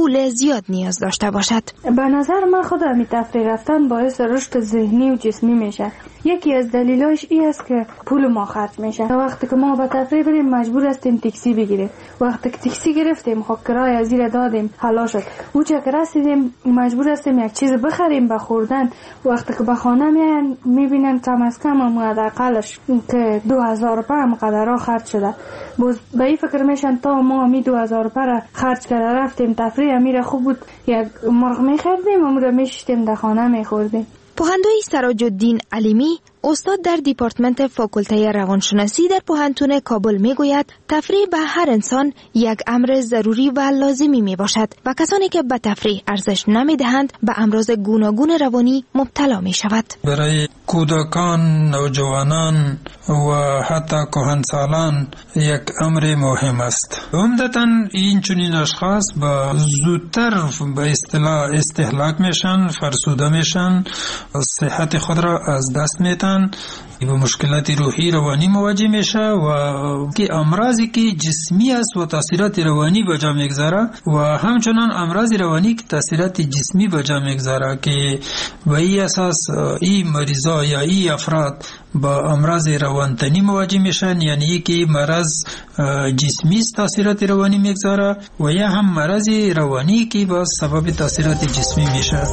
پول زیاد نیاز داشته باشد. به نظر من خود همی تفریح رفتن باعث رشد ذهنی و جسمی میشه. یکی از دلیلاش این است که پول ما خرج میشه. وقتی که ما به تفریح بریم مجبور هستیم تاکسی بگیریم. وقتی که تاکسی گرفتیم خب کرایه زیر دادیم حالا شد. اوچه که رسیدیم مجبور هستیم یک چیز بخریم به خوردن. وقتی که به خانه میان میبینن کم از کم حداقلش که 2000 روپیه مقدرها خرج شده. باز به این فکر میشن تا ما می 2000 روپیه خرج کرده رفتیم تفریح میره خوب بود یک مرغ میخردیم و رو میشتیم در خانه میخوردیم. پوهندوی سراج الدین علیمی استاد در دیپارتمنت فاکولته روانشناسی در پوهنتون کابل میگوید تفریح به هر انسان یک امر ضروری و لازمی می باشد و کسانی که به تفریح ارزش نمی دهند به امراض گوناگون روانی مبتلا می شود. برای کودکان، نوجوانان و حتی کهنسالان یک امر مهم است. عمدتاً این چنین اشخاص با زودتر به اصطلاح استهلاک میشن، فرسوده میشن، صحت خود را از دست میدن، به مشکلات روحی روانی مواجه میشه و که امراضی که جسمی است و تاثیرات روانی به جا میگذاره و همچنان امراض روانی که تاثیرات جسمی به جا میگذاره که به این اساس این مریضا یا این افراد با امراض روانتنی مواجه میشن، یعنی که مرض جسمی تاثیرات روانی میگذاره و یا هم مرض روانی که با سبب تاثیرات جسمی میشه.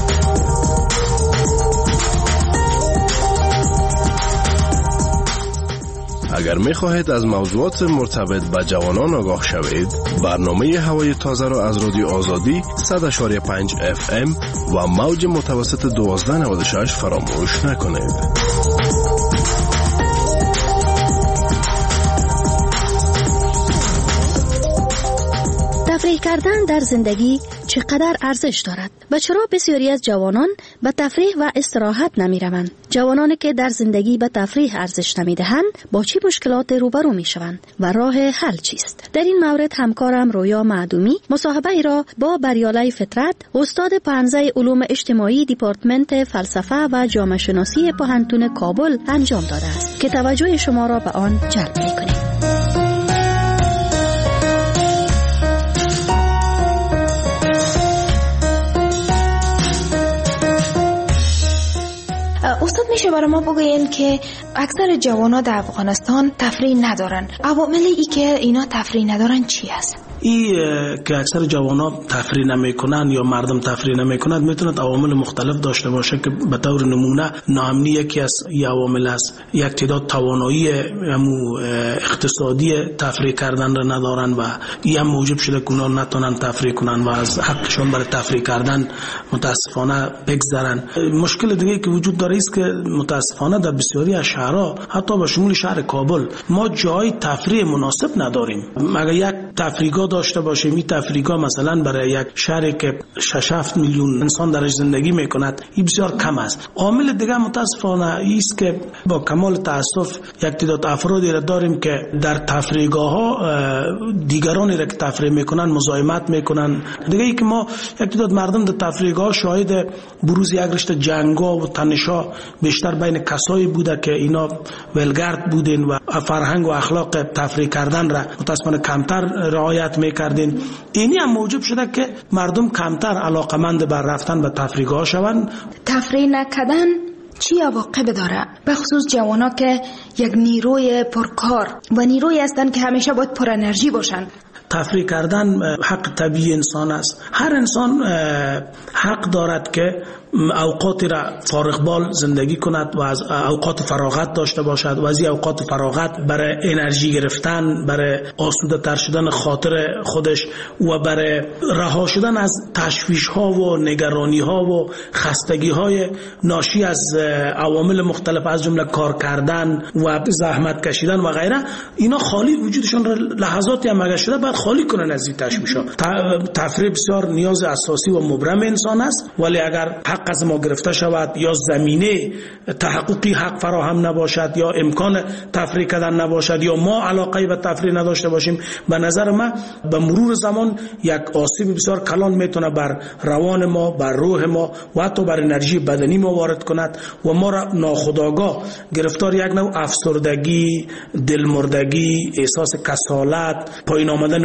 اگر می خواهید از موضوعات مرتبط با جوانان آگاه شوید، برنامه هوای تازه را از رادیو آزادی 100.5 FM و موج متوسط 1296 فراموش نکنید. تفریح کردن در زندگی چقدر ارزش دارد و چرا بسیاری از جوانان به تفریح و استراحت نمی روند؟ جوانانی که در زندگی به تفریح ارزش نمی دهند با چه مشکلات روبرو می شوند و راه حل چیست؟ در این مورد همکارم رویا معدومی مصاحبه ای را با بریاله فطرت استاد پانزه علوم اجتماعی دیپارتمنت فلسفه و جامعه شناسی پوهنتون کابل انجام داده است که توجه شما را به آن جلب می کند. استاد میشه برای ما بگوین که اکثر جوانا در افغانستان تفریح ندارن. عوامل ای که اینا تفریح ندارن چی است؟ این که اکثر جوانا تفریح نمیکنن یا مردم تفریح نمیکنند میتوند عوامل مختلف داشته باشه که به طور نمونه ناامنی یکی از عوامل است. یک تعداد توانایی اقتصادی تفریح کردن را ندارن و این هم موجب شده که اونا نتونن تفریح کنن و از حقشون برای تفریح کردن متاسفانه بگذرن. مشکل دیگه که وجود داره است که متاسفانه در بسیاری از شهرها حتی به شمول شهر کابل ما جای تفریح مناسب نداریم. اگر یک تفریحگاه داشته باشیم، این تفریحگاه مثلا برای یک شهری که 6-7 میلیون انسان درش زندگی میکند این بسیار کم است. عامل دیگه متاسفانه است که با کمال تاسف یک تعداد افرادی را داریم که در تفریحگاه ها دیگرانی را که تفریح میکنن مزاحمت میکنن. دیگه ای که ما یک تعداد مردم در تفریحگاه شاهد بروز یک رشته جنگا و تنشا بیشتر بین کسایی بوده که اینا ولگرد بودین و فرهنگ و اخلاق تفریح کردن را متاسفانه کمتر رعایت میکردین. اینی هم موجب شده که مردم کمتر علاقمند بر رفتن به تفریحگاه شوند. تفریح نکردن چی عواقب داره؟ به خصوص جوانا که یک نیروی پرکار و نیروی هستن که همیشه باید پر انرژی باشن. تفریح کردن حق طبیعی انسان است. هر انسان حق دارد که اوقاتی را فارغ بال زندگی کند و از اوقات فراغت داشته باشد و از این اوقات فراغت برای انرژی گرفتن، برای آسوده تر شدن خاطر خودش و برای رها شدن از تشویش ها و نگرانی ها و خستگی های ناشی از عوامل مختلف از جمله کار کردن و زحمت کشیدن و غیره، اینا خالی وجودشون را لحظاتی هم اگر شده باید خالی کنن از این تشویش ها. تفریح بسیار نیاز اساسی و مبرم انسان است، ولی اگر حق از ما گرفته شود یا زمینه تحققی حق فراهم نباشد یا امکان تفریح کردن نباشد یا ما علاقه به تفریح نداشته باشیم، به نظر من به مرور زمان یک آسیب بسیار کلان میتونه بر روان ما، بر روح ما و حتی بر انرژی بدنی ما وارد کند و ما را ناخودآگاه گرفتار یک نوع افسردگی، دلمردگی، احساس کسالت، پایین آمدن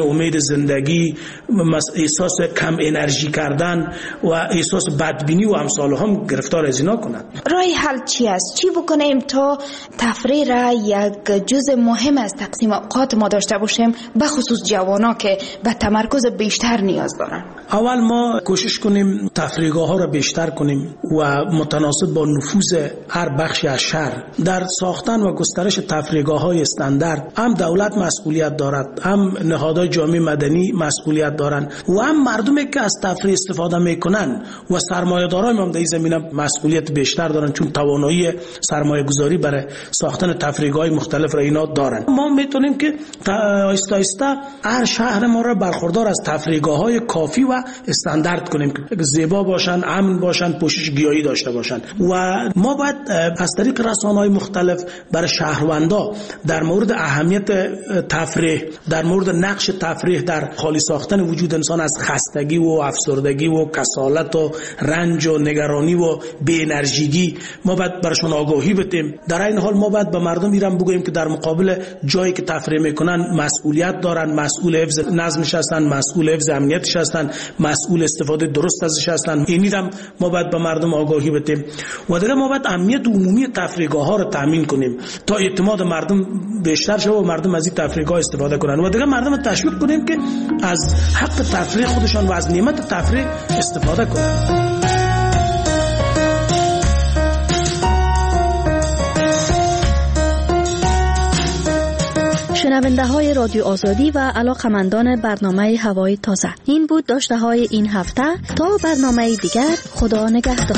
امید زندگی، احساس کم انرژی کردن و احساس بدبینی و امثال هم گرفتار از اینا کنند. راه حل چی است؟ چی بکنیم تا تفریح را یک جزء مهم از تقسیم اوقات ما داشته باشیم، به خصوص جوانا که به تمرکز بیشتر نیاز دارن؟ اول ما کوشش کنیم تفریحگاه ها را بیشتر کنیم و متناسب با نفوذ هر بخشی از شهر. در ساختن و گسترش تفریحگاه های استاندارد هم دولت مسئولیت دارد، هم نهادهای جامعه مدنی مسئولیت دارند و هم مردمی که از تفریح استفاده میکنن و سرمایه‌داران هم در این زمینه مسئولیت بیشتر دارن، چون توانایی سرمایه گذاری برای ساختن تفریحگاه مختلف را اینا دارن. ما میتونیم که آهسته آهسته هر شهر ما را برخوردار از تفریحگاه های کافی و استاندارد کنیم که زیبا باشن، امن باشن، پوشش گیاهی داشته باشن. و ما باید از طریق رسانه‌های مختلف برای شهروندا در مورد اهمیت تفریح، در مورد نقش تفریح در خالی ساختن وجود انسان از خستگی و افسردگی و کسالت و رنج و نگرانی و بی انرژیگی ما باید براشون آگاهی بدیم. در این حال ما باید به مردم ایران بگوییم که در مقابل جایی که تفریح میکنن مسئولیت دارن، مسئول حفظ نظمش هستن، مسئول حفظ امنیتش هستن، مسئول استفاده درست ازش هستن. اینی هم ما باید به مردم آگاهی بدیم. و دیگه ما باید امنیت عمومی تفریحگاه ها رو تامین کنیم تا اعتماد مردم بیشتر شه و مردم از این تفریحگاه استفاده کنن. و دیگه مردم تشویق کنیم که از حق تفریح خودشان و از نعمت تفریح استفاده کنن. شنونده های رادیو آزادی و علاقمندان برنامه هوای تازه، این بود داشته های این هفته. تا برنامه دیگر، خدا نگهدار.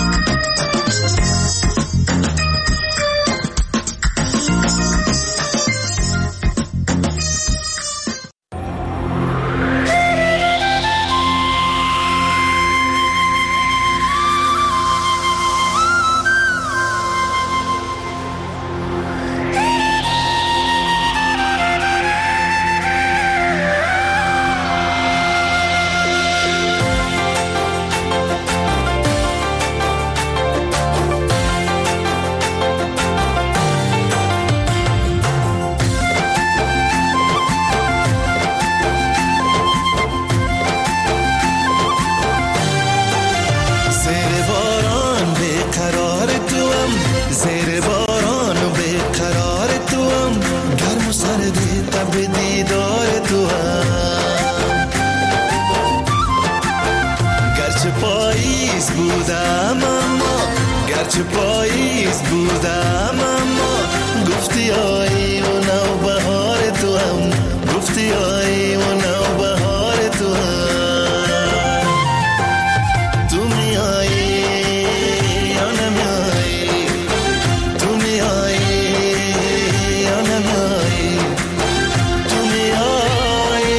گرچه پاییز بودم اما گفتی آیی و نوبهار تو هم، گفتی آیی و نوبهار تو هم. تو میایی یا نمیایی، تو میایی یا نمیایی، تو میایی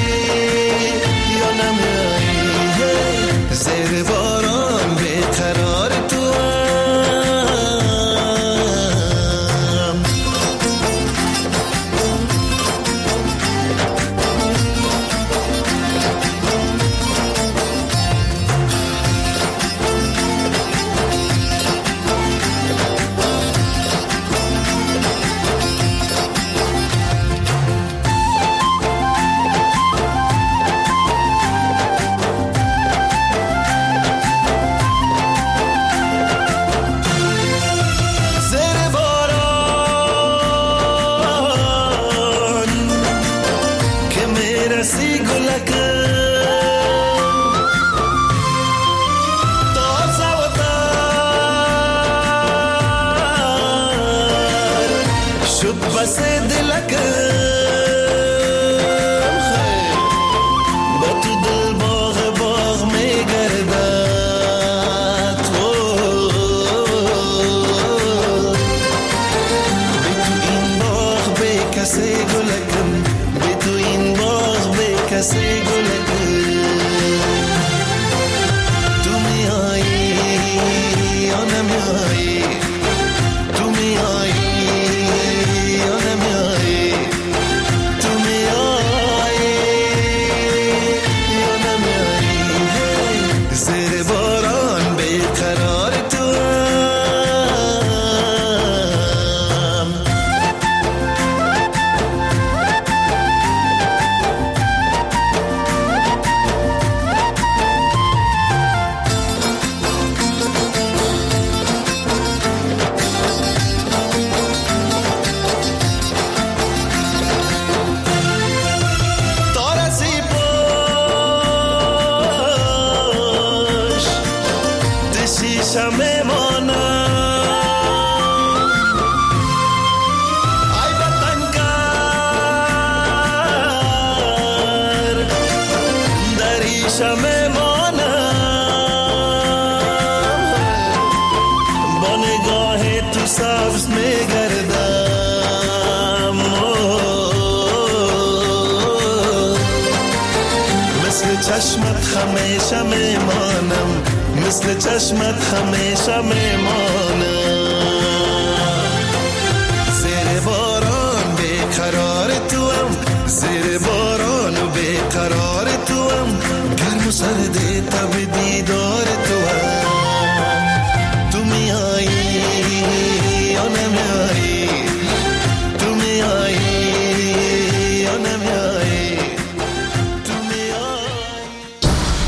یا نمیایی. زیر باران بیقرار تو هم. همیشه میمانم، با نگاه تو سبز میگردم، مثل چشمت همیشه میمانم، مثل چشمت همیشه میمانم. زیر باران بیقرار توام، زیر باران و بیقرار توام، گرم و سرد تب دیدار